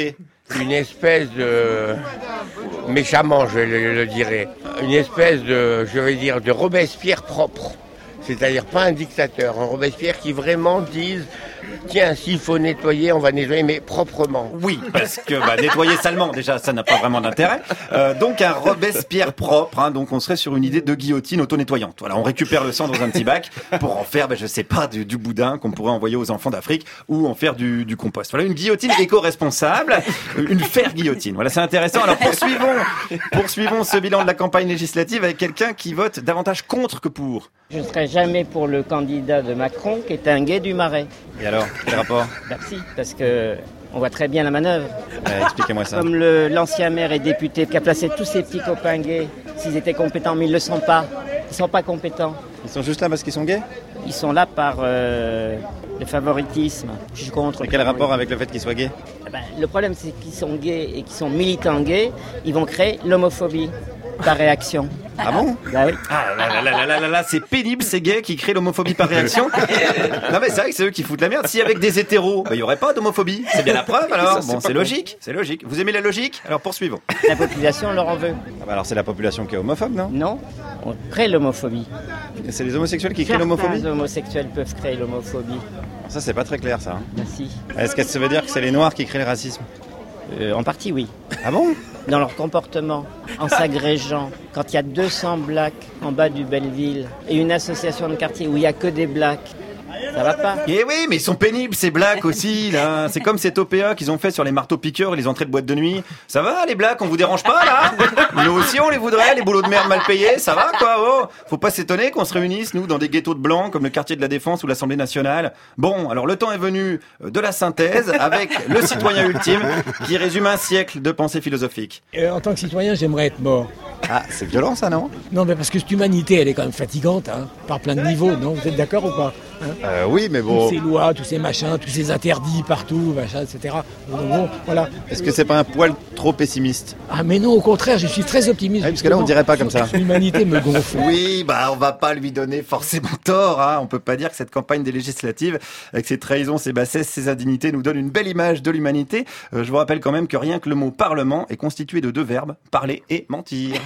une espèce de, méchamment je le, le dirais, une espèce de, je vais dire, de Robespierre propre. C'est-à-dire pas un dictateur, un Robespierre qui vraiment dise tiens, s'il faut nettoyer, on va nettoyer, mais proprement. Oui, parce que bah, nettoyer salement, déjà, ça n'a pas vraiment d'intérêt. Euh, donc un Robespierre propre, hein, donc on serait sur une idée de guillotine auto-nettoyante. Voilà, on récupère le sang dans un petit bac pour en faire, bah, je sais pas, du, du boudin qu'on pourrait envoyer aux enfants d'Afrique ou en faire du, du compost. Voilà, une guillotine éco-responsable, une fer-guillotine. Voilà, c'est intéressant. Alors poursuivons, poursuivons ce bilan de la campagne législative avec quelqu'un qui vote davantage contre que pour. Je ne serai jamais pour le candidat de Macron qui est un gay du Marais. Et alors, quel rapport ? Ben si, parce que on voit très bien la manœuvre. Euh, expliquez-moi ça. Comme le, l'ancien maire et député qui a placé tous ces petits copains gays, s'ils étaient compétents, mais ils ne le sont pas. Ils ne sont pas compétents. Ils sont juste là parce qu'ils sont gays ? Ils sont là par euh, le favoritisme. Je suis contre. Et quel rapport avec le fait qu'ils soient gays ? Ben, le problème, c'est qu'ils sont gays et qu'ils sont militants gays, ils vont créer l'homophobie par réaction. Ah bon ? Bah oui. Ah là là là là là là, c'est pénible ces gays qui créent l'homophobie par réaction. Non mais c'est vrai que c'est eux qui foutent la merde. Si avec des hétéros, il y aurait pas d'homophobie. C'est bien la preuve alors. Ça, bon, c'est c'est logique, c'est logique. Vous aimez la logique ? Alors poursuivons. La population leur en veut. Ah bah alors c'est la population qui est homophobe, non ? Non, on crée l'homophobie. Et c'est les homosexuels qui créent l'homophobie ? Les homosexuels peuvent créer l'homophobie. Ça c'est pas très clair ça. Hein. Merci. Est-ce que ça veut dire que c'est les noirs qui créent le racisme ? Euh, en partie, oui. Ah bon ? Dans leur comportement, en s'agrégeant. Quand il y a deux cents blacks en bas du Belleville et une association de quartier où il n'y a que des blacks, ça va pas. Eh oui, mais ils sont pénibles ces blacks aussi là. C'est comme cet O P A qu'ils ont fait sur les marteaux piqueurs et les entrées de boîtes de nuit. Ça va les blacks, on vous dérange pas là ? Nous aussi on les voudrait, les boulots de merde mal payés, ça va quoi ? Oh, faut pas s'étonner qu'on se réunisse nous dans des ghettos de blancs comme le quartier de la Défense ou l'Assemblée nationale. Bon, alors le temps est venu de la synthèse avec le citoyen ultime qui résume un siècle de pensée philosophique. Euh, en tant que citoyen, j'aimerais être mort. Ah, c'est violent ça, non ? Non, mais parce que cette humanité, elle est quand même fatigante, hein, par plein de niveaux, non ? Vous êtes d'accord ou pas, hein ? euh, Oui, mais bon... Tous ces lois, tous ces machins, tous ces interdits partout, machin, et cetera. Donc, bon, voilà. Est-ce que c'est pas un poil trop pessimiste ? Ah mais non, au contraire, je suis très optimiste. Ah, parce que là, on dirait pas comme ça. L'humanité me gonfle. Oui, bah on va pas lui donner forcément tort. Hein. On peut pas dire que cette campagne des législatives, avec ses trahisons, ses bassesses, ses indignités, nous donne une belle image de l'humanité. Euh, je vous rappelle quand même que rien que le mot parlement est constitué de deux verbes, parler et mentir.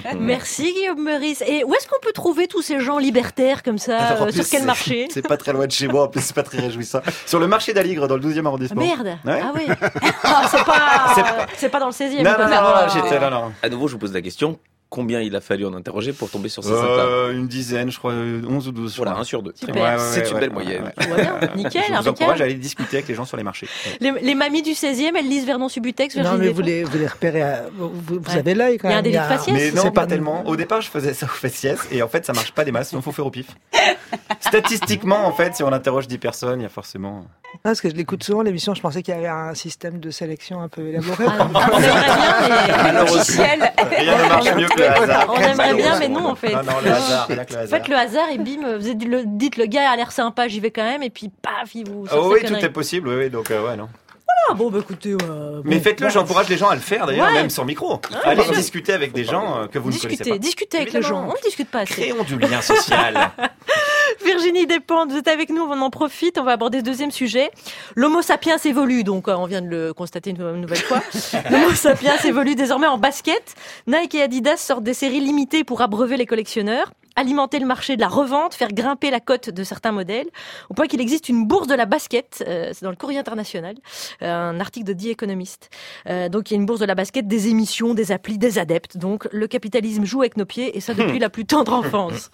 Merci Guillaume Meurice. Et où est-ce qu'on peut trouver tous ces gens libertaires comme ça Alors, euh, plus, sur quel marché ? C'est pas très loin de chez moi, en plus c'est pas très réjouissant. Sur le marché d'Aligre, dans le douzième arrondissement. Merde. Ouais. Ah oui. Ah, c'est pas, C'est pas- c'est pas dans le seizième. Non, non, non, Ah. non, j'étais là, non. À nouveau, je vous pose la question. Combien il a fallu en interroger pour tomber sur ces Euh, cinq-là ? une dizaine, je crois, onze ou douze. Voilà, un sur deux. Super. Ouais, ouais, ouais, C'est c'est une belle moyenne. ouais, ouais. Ouais, bien. Nickel, Je vous impeccable. encourage à aller discuter avec les gens sur les marchés. Les, les mamies du seizième, elles lisent Vernon Subutex, Non, Virginie mais vous Despentes. les, vous les repérez, à, vous, vous Ouais. avez l'œil quand Il y a même. un délit de faciès. Mais non, C'est pas pas- tellement. Au départ, je faisais ça au faciès et en fait, ça marche pas des masses, donc faut faire au pif. Statistiquement, en fait, si on interroge dix personnes, il y a forcément... Ah, parce que je l'écoute souvent, l'émission, je pensais qu'il y avait un système de sélection un peu élaboré. Ah, on aimerait bien, mais... Malheureusement, rien ne marche mieux que le hasard. On aimerait bien, mais non, en fait. Non, non, le hasard, rien que le En hasard. fait, le hasard, et bim, vous êtes- le- dites le gars a l'air sympa, j'y vais quand même, et puis paf, il vous sort Oh sa oui, tout connerie. est possible, oui, oui, donc euh, ouais, non. Ah bon, bah écoutez... euh, Mais bon, faites-le, voilà. j'encourage les gens à le faire, d'ailleurs, Ouais. même sans micro. Ouais, Allez bien sûr. discuter avec des gens euh, que vous ne connaissez Discutez, pas. discutez avec les gens, on ne discute pas assez. Créons du lien social. Virginie Despentes, vous êtes avec nous, on en profite, on va aborder ce deuxième sujet. L'homo sapiens évolue, donc euh, on vient de le constater une, une nouvelle fois. L'homo sapiens évolue désormais en basket. Nike et Adidas sortent des séries limitées pour abreuver les collectionneurs, alimenter le marché de la revente, faire grimper la cote de certains modèles, au point qu'il existe une bourse de la basket, euh, c'est dans le Courrier international, euh, un article de The Economist. Euh, donc il y a une bourse de la basket, des émissions, des applis, des adeptes. Donc le capitalisme joue avec nos pieds, et ça depuis la plus tendre enfance.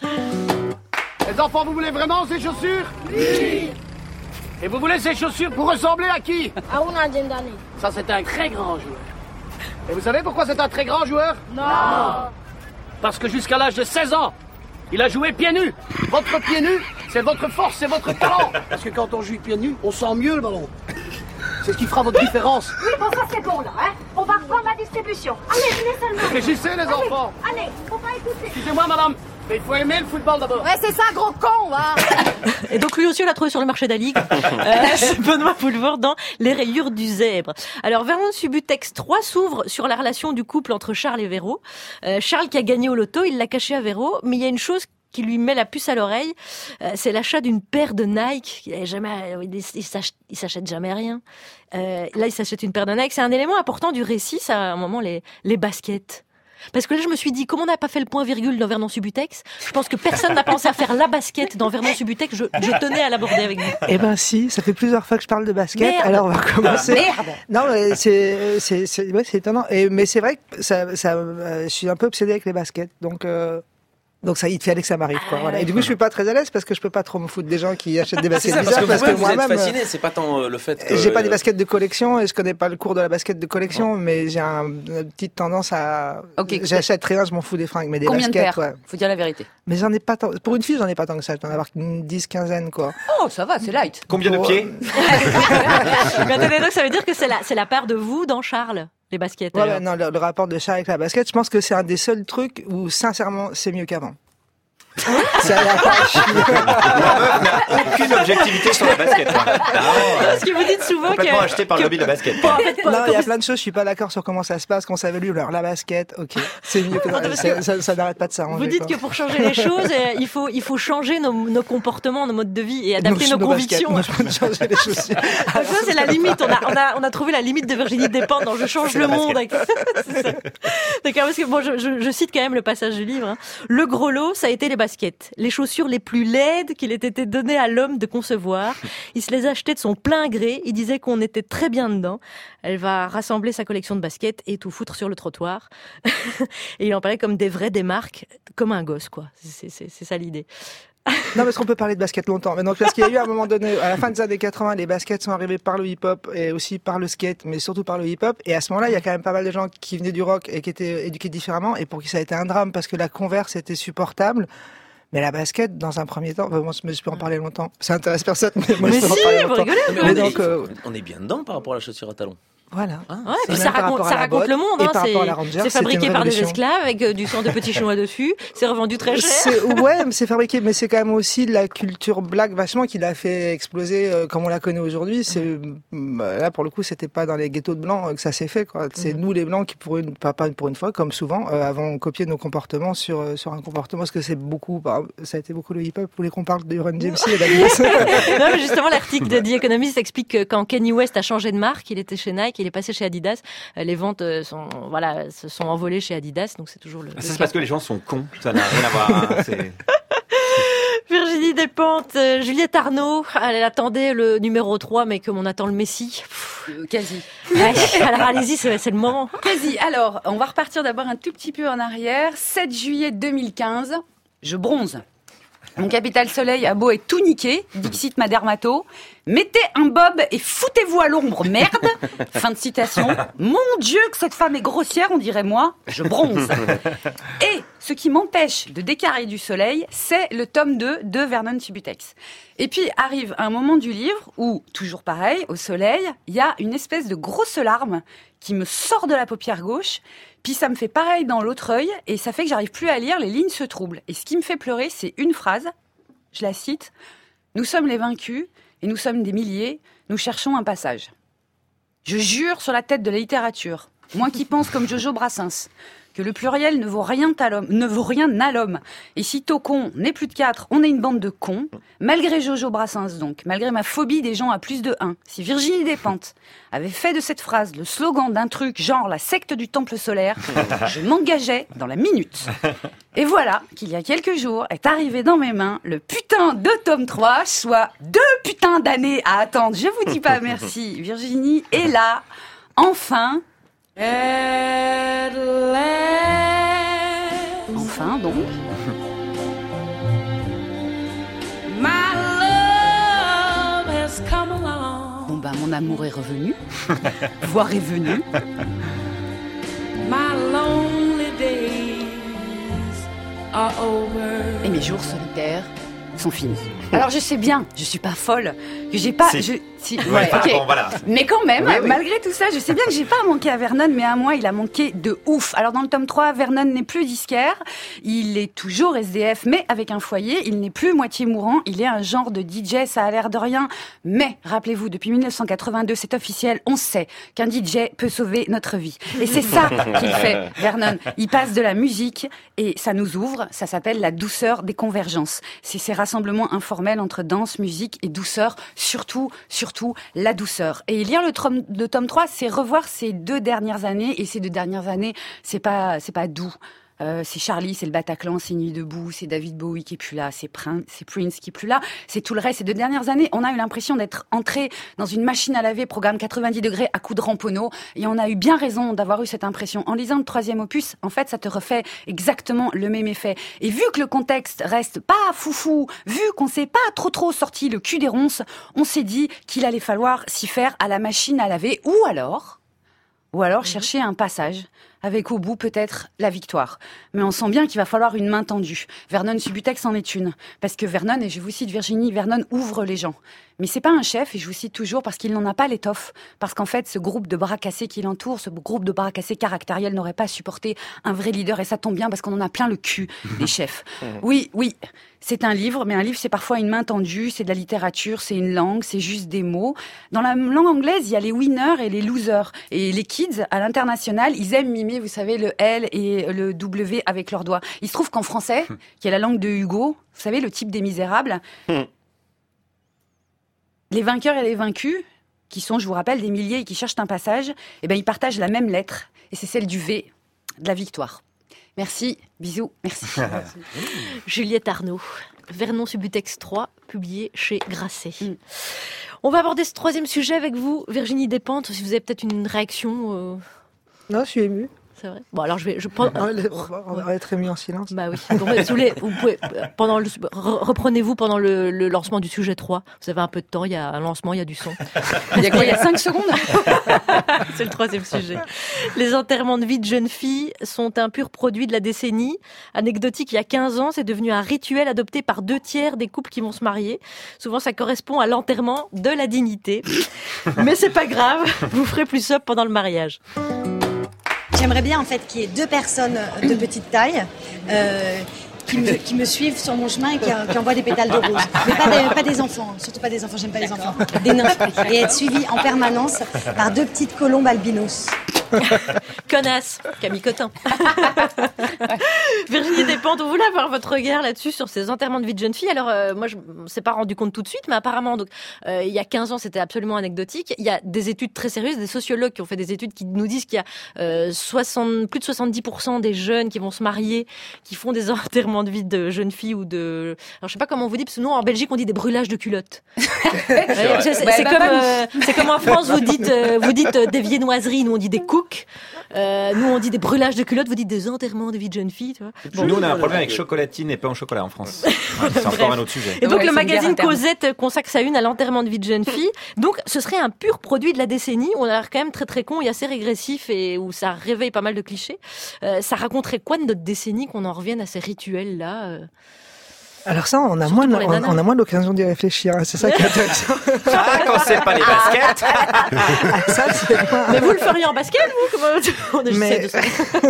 Les enfants, vous voulez vraiment ces chaussures? Oui. Et vous voulez ces chaussures pour ressembler à qui? À una Gendani. Ça, c'est un très grand joueur. Et vous savez pourquoi c'est un très grand joueur? Non. Parce que jusqu'à l'âge de seize ans, il a joué pieds nus. Votre pied nu, c'est votre force, c'est votre talent. Parce que quand on joue pieds nus, on sent mieux le ballon. C'est ce qui fera votre différence. Oui, bon, ça c'est bon là, hein. On va reprendre la distribution. Allez, venez seulement. Réfléchissez, les Allez, enfants. Allez, faut pas écouter. Excusez-moi, madame, mais il faut aimer le football d'abord. Ouais, c'est ça, gros con, va. Et donc lui aussi on l'a trouvé sur le marché d'Alig. Euh, c'est Benoît Poulvord dans Les rayures du zèbre. Alors Vernon Subutex trois s'ouvre sur la relation du couple entre Charles et Véro. Euh, Charles qui a gagné au loto, il l'a caché à Véro, mais il y a une chose qui lui met la puce à l'oreille, euh, c'est l'achat d'une paire de Nike. Il a jamais, il, il, s'achète, il s'achète jamais rien. Euh, là, il s'achète une paire de Nike. C'est un élément important du récit, ça, à un moment, les, les baskets. Parce que là, je me suis dit, comme on n'a pas fait le point virgule dans Vernon Subutex, je pense que personne n'a pensé à faire la basket dans Vernon Subutex. Je, je tenais à l'aborder avec vous. Eh ben si, ça fait plusieurs fois que je parle de basket. Merde. Alors on va commencer. Merde. Non, mais c'est c'est c'est ouais, c'est étonnant. Et mais c'est vrai que ça ça euh, je suis un peu obsédé avec les baskets. Donc euh, donc ça, il fallait que ça m'arrive, quoi. Voilà. Et du coup, je suis pas très à l'aise parce que je peux pas trop me foutre des gens qui achètent des baskets C'est ça, bizarres. parce que vous, vous êtes moi-même, fasciné, c'est pas tant euh, le fait que... j'ai pas des baskets de collection et je connais pas le cours de la basket de collection, mais j'ai un, une petite tendance à. Ok. J'achète rien, je m'en fous des fringues, mais des Combien baskets, de paires ouais. Faut dire la vérité. Mais j'en ai pas tant. Pour une fille, j'en ai pas tant que ça. Je dois en avoir une dix, quinzaine, quoi. Oh, ça va, c'est light. Combien de Pour, pieds Mais attendez, donc ça veut dire que c'est la, c'est la part de vous dans Charles, les baskets. Ouais, alors. ouais, non, le, le rapport de Charles avec la basket, je pense que c'est un des seuls trucs où, sincèrement, c'est mieux qu'avant. Ça y a La meuf n'a aucune objectivité sur la basket. Parce que vous dites souvent Complètement que... acheté par le lobby de la basket. Bon, en fait, Non, il y a comme- plein de choses, je suis pas d'accord sur comment ça se passe, qu'on s'avait lu, alors la basket, ok, c'est mieux que parce ça, que ça, ça n'arrête pas de s'arranger. Vous dites quoi. que pour changer les choses, euh, il faut, il faut changer nos, nos comportements, nos modes de vie et adapter nos, nos convictions. baskets, moi, je peux changer les chaussures. Donc ça, c'est la limite. On a, on a, on a trouvé la limite de Virginie Despentes dans Je change C'est le la monde. Avec... C'est ça. D'accord, parce que bon, je, je, je cite quand même le passage du livre. Hein. Le gros lot, ça a été les baskets, les chaussures les plus laides qu'il ait été donné à l'homme de concevoir. Il se les achetait de son plein gré. Il disait qu'on était très bien dedans. Elle va rassembler sa collection de baskets et tout foutre sur le trottoir. Et il en parlait comme des vrais, des marques, comme un gosse, quoi. C'est, c'est, c'est ça l'idée. Non, parce qu'on peut parler de basket longtemps. Mais donc, parce qu'il y a eu à un moment donné, à la fin des années quatre-vingts, les baskets sont arrivés par le hip-hop et aussi par le skate, mais surtout par le hip-hop. Et à ce moment-là, il y a quand même pas mal de gens qui venaient du rock et qui étaient éduqués différemment et pour qui ça a été un drame parce que la Converse était supportable. Mais la basket, dans un premier temps, vraiment, je peux en parler longtemps. Ça intéresse personne, mais moi, Mais je peux si, en parler vous longtemps. rigolez, Non, mais Mais on, donc, est, euh, on est bien dedans par rapport à la chaussure à talons. Voilà. Ouais, C'est puis même ça par raconte, rapport à ça la raconte botte le monde. et Hein, par c'est, rapport à la Rangers, c'est c'était fabriqué une par des révolution. esclaves avec euh, du sang de petits chinois dessus. C'est revendu très cher. C'est, ouais, mais c'est fabriqué, mais c'est quand même aussi la culture black vachement qui l'a fait exploser euh, comme on la connaît aujourd'hui. C'est euh, là pour le coup, c'était pas dans les ghettos de blancs euh, que ça s'est fait. Quoi. C'est Mhm. nous les blancs qui, pour une, pas, pas pour une fois, comme souvent, euh, avons copié nos comportements sur euh, sur un comportement. Parce que c'est beaucoup, bah, ça a été beaucoup le hip-hop. Vous voulez qu'on parle de Run D M C et d'Adidas? Non, mais justement, l'article de The Economist explique que quand Kanye West a changé de marque, il était chez Nike, il est passé chez Adidas, euh, les ventes euh, sont, voilà, se sont envolées chez Adidas, donc c'est toujours le. Ça, le c'est cas. parce que les gens sont cons. Ça n'a rien à voir. Hein. C'est... Virginie Despentes, euh, Juliette Arnaud, elle attendait le numéro trois, mais comme on attend le Messi. Euh, quasi. Ouais, alors allez-y, c'est, c'est le moment. Quasi. Alors, on va repartir d'abord un tout petit peu en arrière. sept juillet deux mille quinze, je bronze. Mon capital soleil a beau être tout niqué, dixit ma dermato, mettez un bob et foutez-vous à l'ombre, merde. Fin de citation. Mon Dieu, que cette femme est grossière, on dirait moi, je bronze. Et ce qui m'empêche de décarrer du soleil, c'est le tome deux de Vernon Subutex. Et puis arrive un moment du livre où, toujours pareil, au soleil, il y a une espèce de grosse larme qui me sort de la paupière gauche, puis ça me fait pareil dans l'autre œil, et ça fait que j'arrive plus à lire, les lignes se troublent. Et ce qui me fait pleurer, c'est une phrase, je la cite, « Nous sommes les vaincus, et nous sommes des milliers, nous cherchons un passage. » Je jure sur la tête de la littérature, moi qui pense comme Jojo Brassens, que le pluriel ne vaut rien à l'homme, ne vaut rien à l'homme. Et si Tocon n'est plus de quatre, on est une bande de cons. Malgré Jojo Brassens donc, malgré ma phobie des gens à plus de un, si Virginie Despentes avait fait de cette phrase le slogan d'un truc genre la secte du temple solaire, je m'engageais dans la minute. Et voilà qu'il y a quelques jours est arrivé dans mes mains le putain de tome trois, soit deux putains d'années à attendre. Je vous dis pas merci. Virginie est là, enfin... Enfin, donc. Bon, bah, mon amour est revenu. Voire est venu. Et mes jours solitaires sont finis. Alors je sais bien, je suis pas folle, que j'ai pas, Si. je, Si, Ouais, ouais, enfin, ok. bon, voilà. Mais quand même, Oui, oui. malgré tout ça, je sais bien que j'ai pas manqué à Vernon, mais à moi, il a manqué de ouf. Alors, dans le tome trois, Vernon n'est plus disquaire. Il est toujours S D F, mais avec un foyer. Il n'est plus moitié mourant. Il est un genre de D J, ça a l'air de rien. Mais, rappelez-vous, depuis mille neuf cent quatre-vingt-deux, c'est officiel, on sait qu'un D J peut sauver notre vie. Et c'est ça qu'il fait, Vernon. Il passe de la musique et ça nous ouvre. Ça s'appelle la douceur des convergences. C'est ces rassemblements informels entre danse, musique et douceur. Surtout, surtout, la douceur. Et lire le, trom- le tome trois, c'est revoir ces deux dernières années. Et ces deux dernières années, c'est pas, c'est pas doux. Euh, c'est Charlie, c'est le Bataclan, c'est Nuit debout, c'est David Bowie qui est plus là, c'est Prince, c'est Prince qui est plus là, c'est tout le reste. Ces deux dernières années, on a eu l'impression d'être entré dans une machine à laver, programme quatre-vingt-dix degrés à coups de ramponneau, et on a eu bien raison d'avoir eu cette impression. En lisant le troisième opus, en fait, ça te refait exactement le même effet. Et vu que le contexte reste pas foufou, vu qu'on s'est pas trop trop sorti le cul des ronces, on s'est dit qu'il allait falloir s'y faire à la machine à laver, ou alors, ou alors chercher un passage avec au bout peut-être la victoire. Mais on sent bien qu'il va falloir une main tendue. Vernon Subutex en est une. Parce que Vernon, et je vous cite Virginie, Vernon ouvre les gens. Mais c'est pas un chef, et je vous cite toujours, parce qu'il n'en a pas l'étoffe. Parce qu'en fait, ce groupe de bras cassés qui l'entoure, ce groupe de bras cassés caractériels n'aurait pas supporté un vrai leader. Et ça tombe bien parce qu'on en a plein le cul, les chefs. Oui, oui, c'est un livre, mais un livre, c'est parfois une main tendue, c'est de la littérature, c'est une langue, c'est juste des mots. Dans la langue anglaise, il y a les winners et les losers. Et les kids, à l'international, ils aiment mimer, vous savez, le L et le W avec leurs doigts. Il se trouve qu'en français, qui est la langue de Hugo, vous savez, le type des Misérables, les vainqueurs et les vaincus, qui sont, je vous rappelle, des milliers et qui cherchent un passage, eh ben, ils partagent la même lettre, et c'est celle du V, de la victoire. Merci, bisous, merci. Merci. Juliette Arnaud, Vernon Subutex trois, publié chez Grasset. Mm. On va aborder ce troisième sujet avec vous, Virginie Despentes, si vous avez peut-être une réaction. Euh... Non, je suis émue. C'est vrai. Bon, alors je vais. Je prends... On va être ému en silence. Bah oui. Donc, si vous voulez, vous pouvez, pendant le, reprenez-vous pendant le, le lancement du sujet trois. Vous avez un peu de temps, il y a un lancement, il y a du son. Il y a quoi, il y a cinq secondes? C'est le troisième sujet. Les enterrements de vie de jeunes filles sont un pur produit de la décennie. Anecdotique, il y a quinze ans, c'est devenu un rituel adopté par deux tiers des couples qui vont se marier. Souvent, ça correspond à l'enterrement de la dignité. Mais c'est pas grave, vous ferez plus sobre pendant le mariage. J'aimerais bien en fait qu'il y ait deux personnes de petite taille euh, qui, me, qui me suivent sur mon chemin et qui, qui envoient des pétales de rose. Mais pas des, pas des enfants, surtout pas des enfants, j'aime pas les enfants. Des nymphes. Et être suivis en permanence par deux petites colombes albinos. Connasse, Camille Cotin. Virginie Despentes, vous voulez avoir votre regard là-dessus sur ces enterrements de vie de jeunes filles? Alors euh, moi je ne s'est pas rendu compte tout de suite, mais apparemment donc euh, il y a quinze ans c'était absolument anecdotique. Il y a des études très sérieuses, des sociologues qui ont fait des études qui nous disent qu'il y a euh, soixante, plus de soixante-dix pour cent des jeunes qui vont se marier, qui font des enterrements de vie de jeunes filles ou de... Alors je sais pas comment on vous dit, parce que nous en Belgique on dit des brûlages de culottes. c'est, c'est, c'est, c'est, comme, euh, c'est comme en France vous dites, euh, vous dites euh, des viennoiseries, nous on dit des cooks. Euh, nous on dit des brûlages de culottes, vous dites des enterrements de vie de jeunes filles, tu vois. Bon, nous on a un problème avec chocolatine et pain au chocolat en France. C'est encore un autre sujet. Et donc ouais, le magazine Cosette consacre sa une à l'enterrement de vie de jeune fille. Donc ce serait un pur produit de la décennie. On a l'air quand même très très con et assez régressif et où ça réveille pas mal de clichés. Euh, ça raconterait quoi de notre décennie qu'on en revienne à ces rituels là euh... Alors ça, on a, moins, on, on a moins l'occasion d'y réfléchir. C'est ça qui est intéressant. Ah, quand c'est pas les baskets. Ah, ça, c'est pas... Mais vous le feriez en basket, vous? Comment... On Mais... de ça.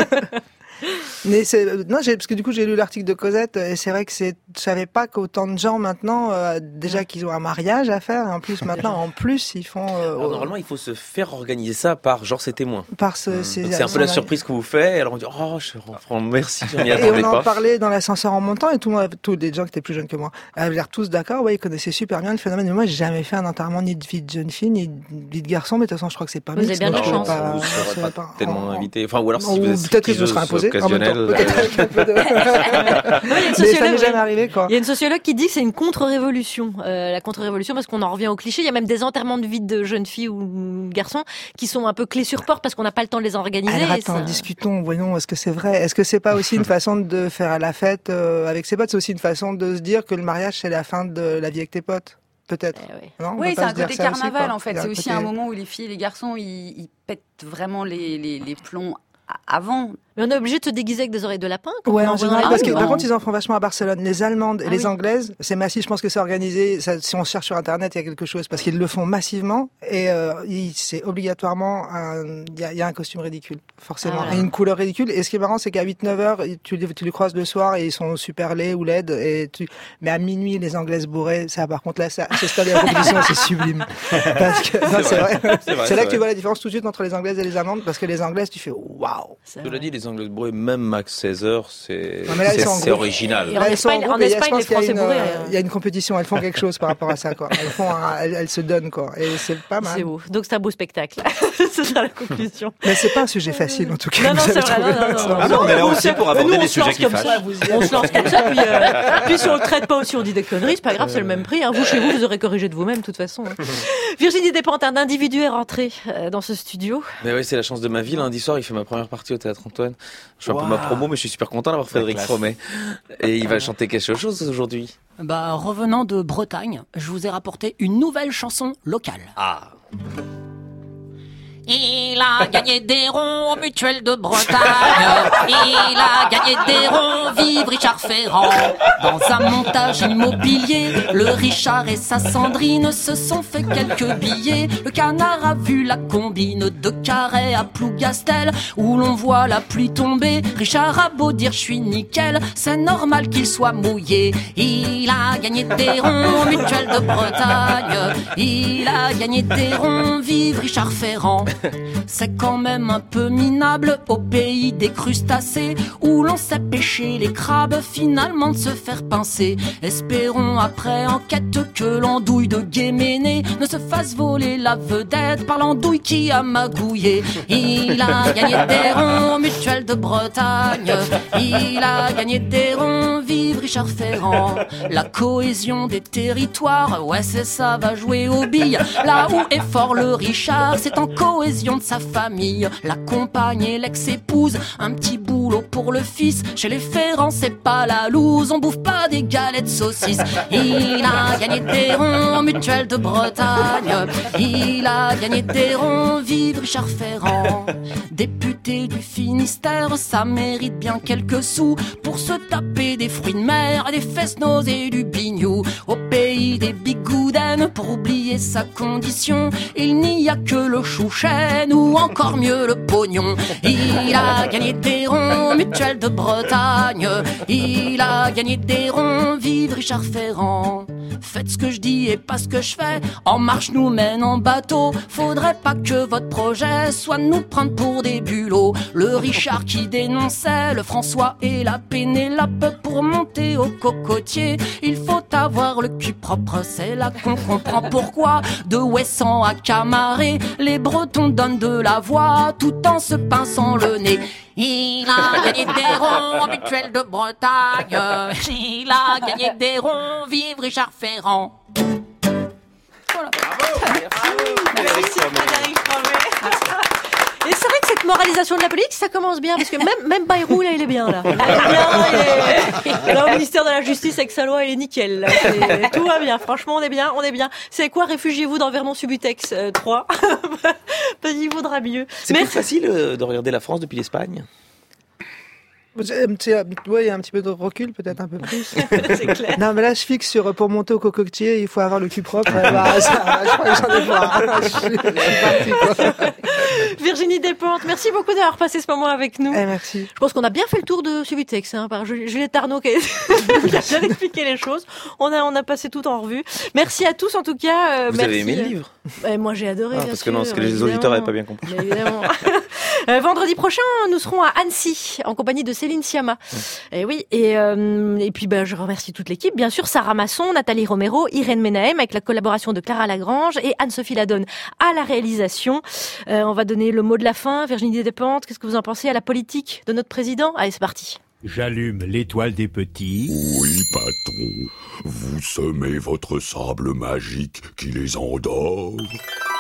Mais c'est non, j'ai, parce que du coup j'ai lu l'article de Cosette et c'est vrai que c'est, je savais pas qu'autant de gens maintenant euh, déjà qu'ils ont un mariage à faire et en plus maintenant en plus ils font. Euh, alors, normalement il faut se faire organiser ça par genre ses témoins. Par ce, mmh. c'est, Donc, c'est un peu la surprise que vous faites. Alors on dit oh je reprends merci je m'y attendais pas. Et on en pas. parlait dans l'ascenseur en montant et tout le monde, tous les gens qui étaient plus jeunes que moi avaient l'air tous d'accord. Ouais, ils connaissaient super bien le phénomène. Mais moi j'ai jamais fait un enterrement ni de vie de jeune fille ni de vie de garçon. Mais de toute façon je crois que c'est pas. Vous avez bien de la chance. Pas, vous ne serez pas, pas tellement invité. Enfin ou alors si vous êtes peut-être que je me serais imposé. Mais ça n'est jamais arrivé, quoi. Il y a une sociologue qui dit que c'est une contre-révolution, euh, la contre-révolution, parce qu'on en revient au cliché. Il y a même des enterrements de vie de jeunes filles ou garçons qui sont un peu clés sur porte parce qu'on n'a pas le temps de les organiser. Alors attends, ça... discutons, voyons, est-ce que c'est vrai? Est-ce que c'est pas aussi une façon de faire la fête euh, avec ses potes? C'est aussi une façon de se dire que le mariage c'est la fin de la vie avec tes potes? Peut-être. Eh oui, non, oui c'est un côté carnaval aussi, en fait. C'est aussi côté... un moment où les filles et les garçons ils, ils pètent vraiment les, les, les plombs avant. Mais on est obligé de se déguiser avec des oreilles de lapin quand Ouais, on en général, envoie parce que dans les par rues. contre, ils en font vachement à Barcelone. Les Allemandes et Ah les oui. Anglaises, c'est massif. Je pense que c'est organisé. Ça, si on cherche sur Internet, il y a quelque chose parce qu'ils le font massivement et euh, il- c'est obligatoirement un. Il y a, il y a un costume ridicule, forcément, Ah, voilà. et une couleur ridicule. Et ce qui est marrant, c'est qu'à huit neuf heures, tu, les- tu les croises le soir et ils sont super laids ou laides. Et tu... Mais à minuit, les Anglaises bourrées, ça, par contre, là, ça, ce stade de la compétition, c'est sublime. Parce que non, C'est c'est vrai. vrai. C'est vrai, C'est là c'est que tu vrai. vois la différence tout de suite entre les Anglaises et les Allemandes, parce que les Anglaises, tu fais waouh. Cela dit, les Anglais bourrés, même max seize heures, c'est Non, mais là, ils c'est- sont en c'est groupe. original. Et en Là, elles sont Espagne- groupe en et il y a- je Espagne, pense les qu'il y a Français une, bourrés, euh, euh. Il y a une compétition, elles font quelque chose par rapport à ça, quoi. Elles font, un- elles, elles se donnent, quoi. Et c'est pas mal. C'est beau. Donc c'est un beau spectacle. C'est ça la conclusion. Mais c'est pas un sujet facile, en tout cas. Non, non, vous c'est avez vrai. trouvé. Non, non, non, Ah non, on est là aussi pour aborder nous, on les se lance sujets qui comme fâchent. ça, On se lance comme ça, puis, euh, puis si on le traite pas aussi, on dit des conneries, c'est pas grave, c'est le même prix. Hein. Vous, chez vous, vous aurez corrigé de vous-même, de toute façon. hein. Virginie Despentes, un individu est rentré euh, dans ce studio. Mais oui, c'est la chance de ma vie. Lundi soir, il fait ma première partie au Théâtre Antoine. Je fais un peu Wow. ma promo, mais je suis super content d'avoir Frédéric classe. Fromet. Et il va chanter quelque chose aujourd'hui. Bah, revenant de Bretagne, je vous ai rapporté une nouvelle chanson locale. Ah. Il a gagné des ronds au mutuel de Bretagne. Il a gagné des ronds, vive Richard Ferrand. Dans un montage immobilier, le Richard et sa Sandrine se sont fait quelques billets. Le canard a vu la combine de Carhaix à Plougastel, où l'on voit la pluie tomber. Richard a beau dire je suis nickel, c'est normal qu'il soit mouillé. Il a gagné des ronds au mutuel de Bretagne. Il a gagné des ronds, vive Richard Ferrand. C'est quand même un peu minable au pays des crustacés, où l'on sait pêcher les crabes, finalement de se faire pincer. Espérons après enquête que l'andouille de Guéméné ne se fasse voler la vedette par l'andouille qui a magouillé. Il a gagné des ronds au mutuel de Bretagne. Il a gagné des ronds, vive Richard Ferrand. La cohésion des territoires, ouais c'est ça, va jouer aux billes. Là où est fort le Richard, c'est en cohésion de sa famille. La compagne et l'ex-épouse, un petit boulot pour le fils. Chez les Ferrand, c'est pas la loose, on bouffe pas des galettes saucisses. Il a gagné des ronds au mutuel de Bretagne. Il a gagné des ronds, vive Richard Ferrand. Député du Finistère, ça mérite bien quelques sous pour se taper des fruits de mer, des fest-noz et du bignou. Au pays des bigoudens, pour oublier sa condition, il n'y a que le chouchen ou encore mieux le pognon. Il a gagné des ronds, mutuel de Bretagne. Il a gagné des ronds, vive Richard Ferrand. Faites ce que je dis et pas ce que je fais. En marche nous mène en bateau. Faudrait pas que votre projet soit de nous prendre pour des bulots. Le Richard qui dénonçait le François et la Pénélope pour monter au cocotier. Il faut avoir le cul propre, c'est là qu'on comprend pourquoi de Ouessant à Camaré, les Bretons donnent de la voix tout en se pinçant le nez. Il a gagné des ronds au mutuel de Bretagne. Il a gagné des ronds, vive Richard Ferrand. Voilà. Merci Frédéric Fromet. Et c'est vrai que cette moralisation de la politique, ça commence bien, parce que même, même Bayrou, là, il est bien, là. Il est bien, il est... Là, au ministère de la Justice, avec sa loi, il est nickel, là. C'est- Tout va bien. Franchement, on est bien, on est bien. C'est quoi, réfugiez-vous dans Vernon-Subutex euh, trois. Il vaudra mieux. C'est plus facile euh, de regarder la France depuis l'Espagne. C'est- Ouais, il y a un petit peu de recul, peut-être un peu plus. C'est clair. Non, mais là, je fixe sur, pour monter au cocotier, il faut avoir le cul propre. Ouais, bah, ça, je crois que j'en ai pas. Je suis- je suis parti, quoi. Virginie Despentes, merci beaucoup d'avoir passé ce moment avec nous. Eh, merci. Je pense qu'on a bien fait le tour de Subutex, hein, par Julie- Juliette Arnaud qui a, qui a bien expliqué les choses. On a, on a passé tout en revue. Merci à tous, en tout cas. euh, Vous merci. avez aimé le livre? Eh, Moi, j'ai adoré. Ah, bien parce que non, sûr, parce que les évidemment. auditeurs n'avaient pas bien compris. Mais évidemment. Euh, vendredi prochain, nous serons à Annecy, en compagnie de Céline Sciamma. Et oui, et, euh, et puis ben, je remercie toute l'équipe. Bien sûr, Sarah Masson, Nathalie Romero, Irène Menahem, avec la collaboration de Clara Lagrange et Anne-Sophie Ladonne à la réalisation. Euh, on va donner le mot de la fin. Virginie Despentes, qu'est-ce que vous en pensez à la politique de notre président? Allez, c'est parti. J'allume l'étoile des petits. Oui, patron. Vous semez votre sable magique qui les endort.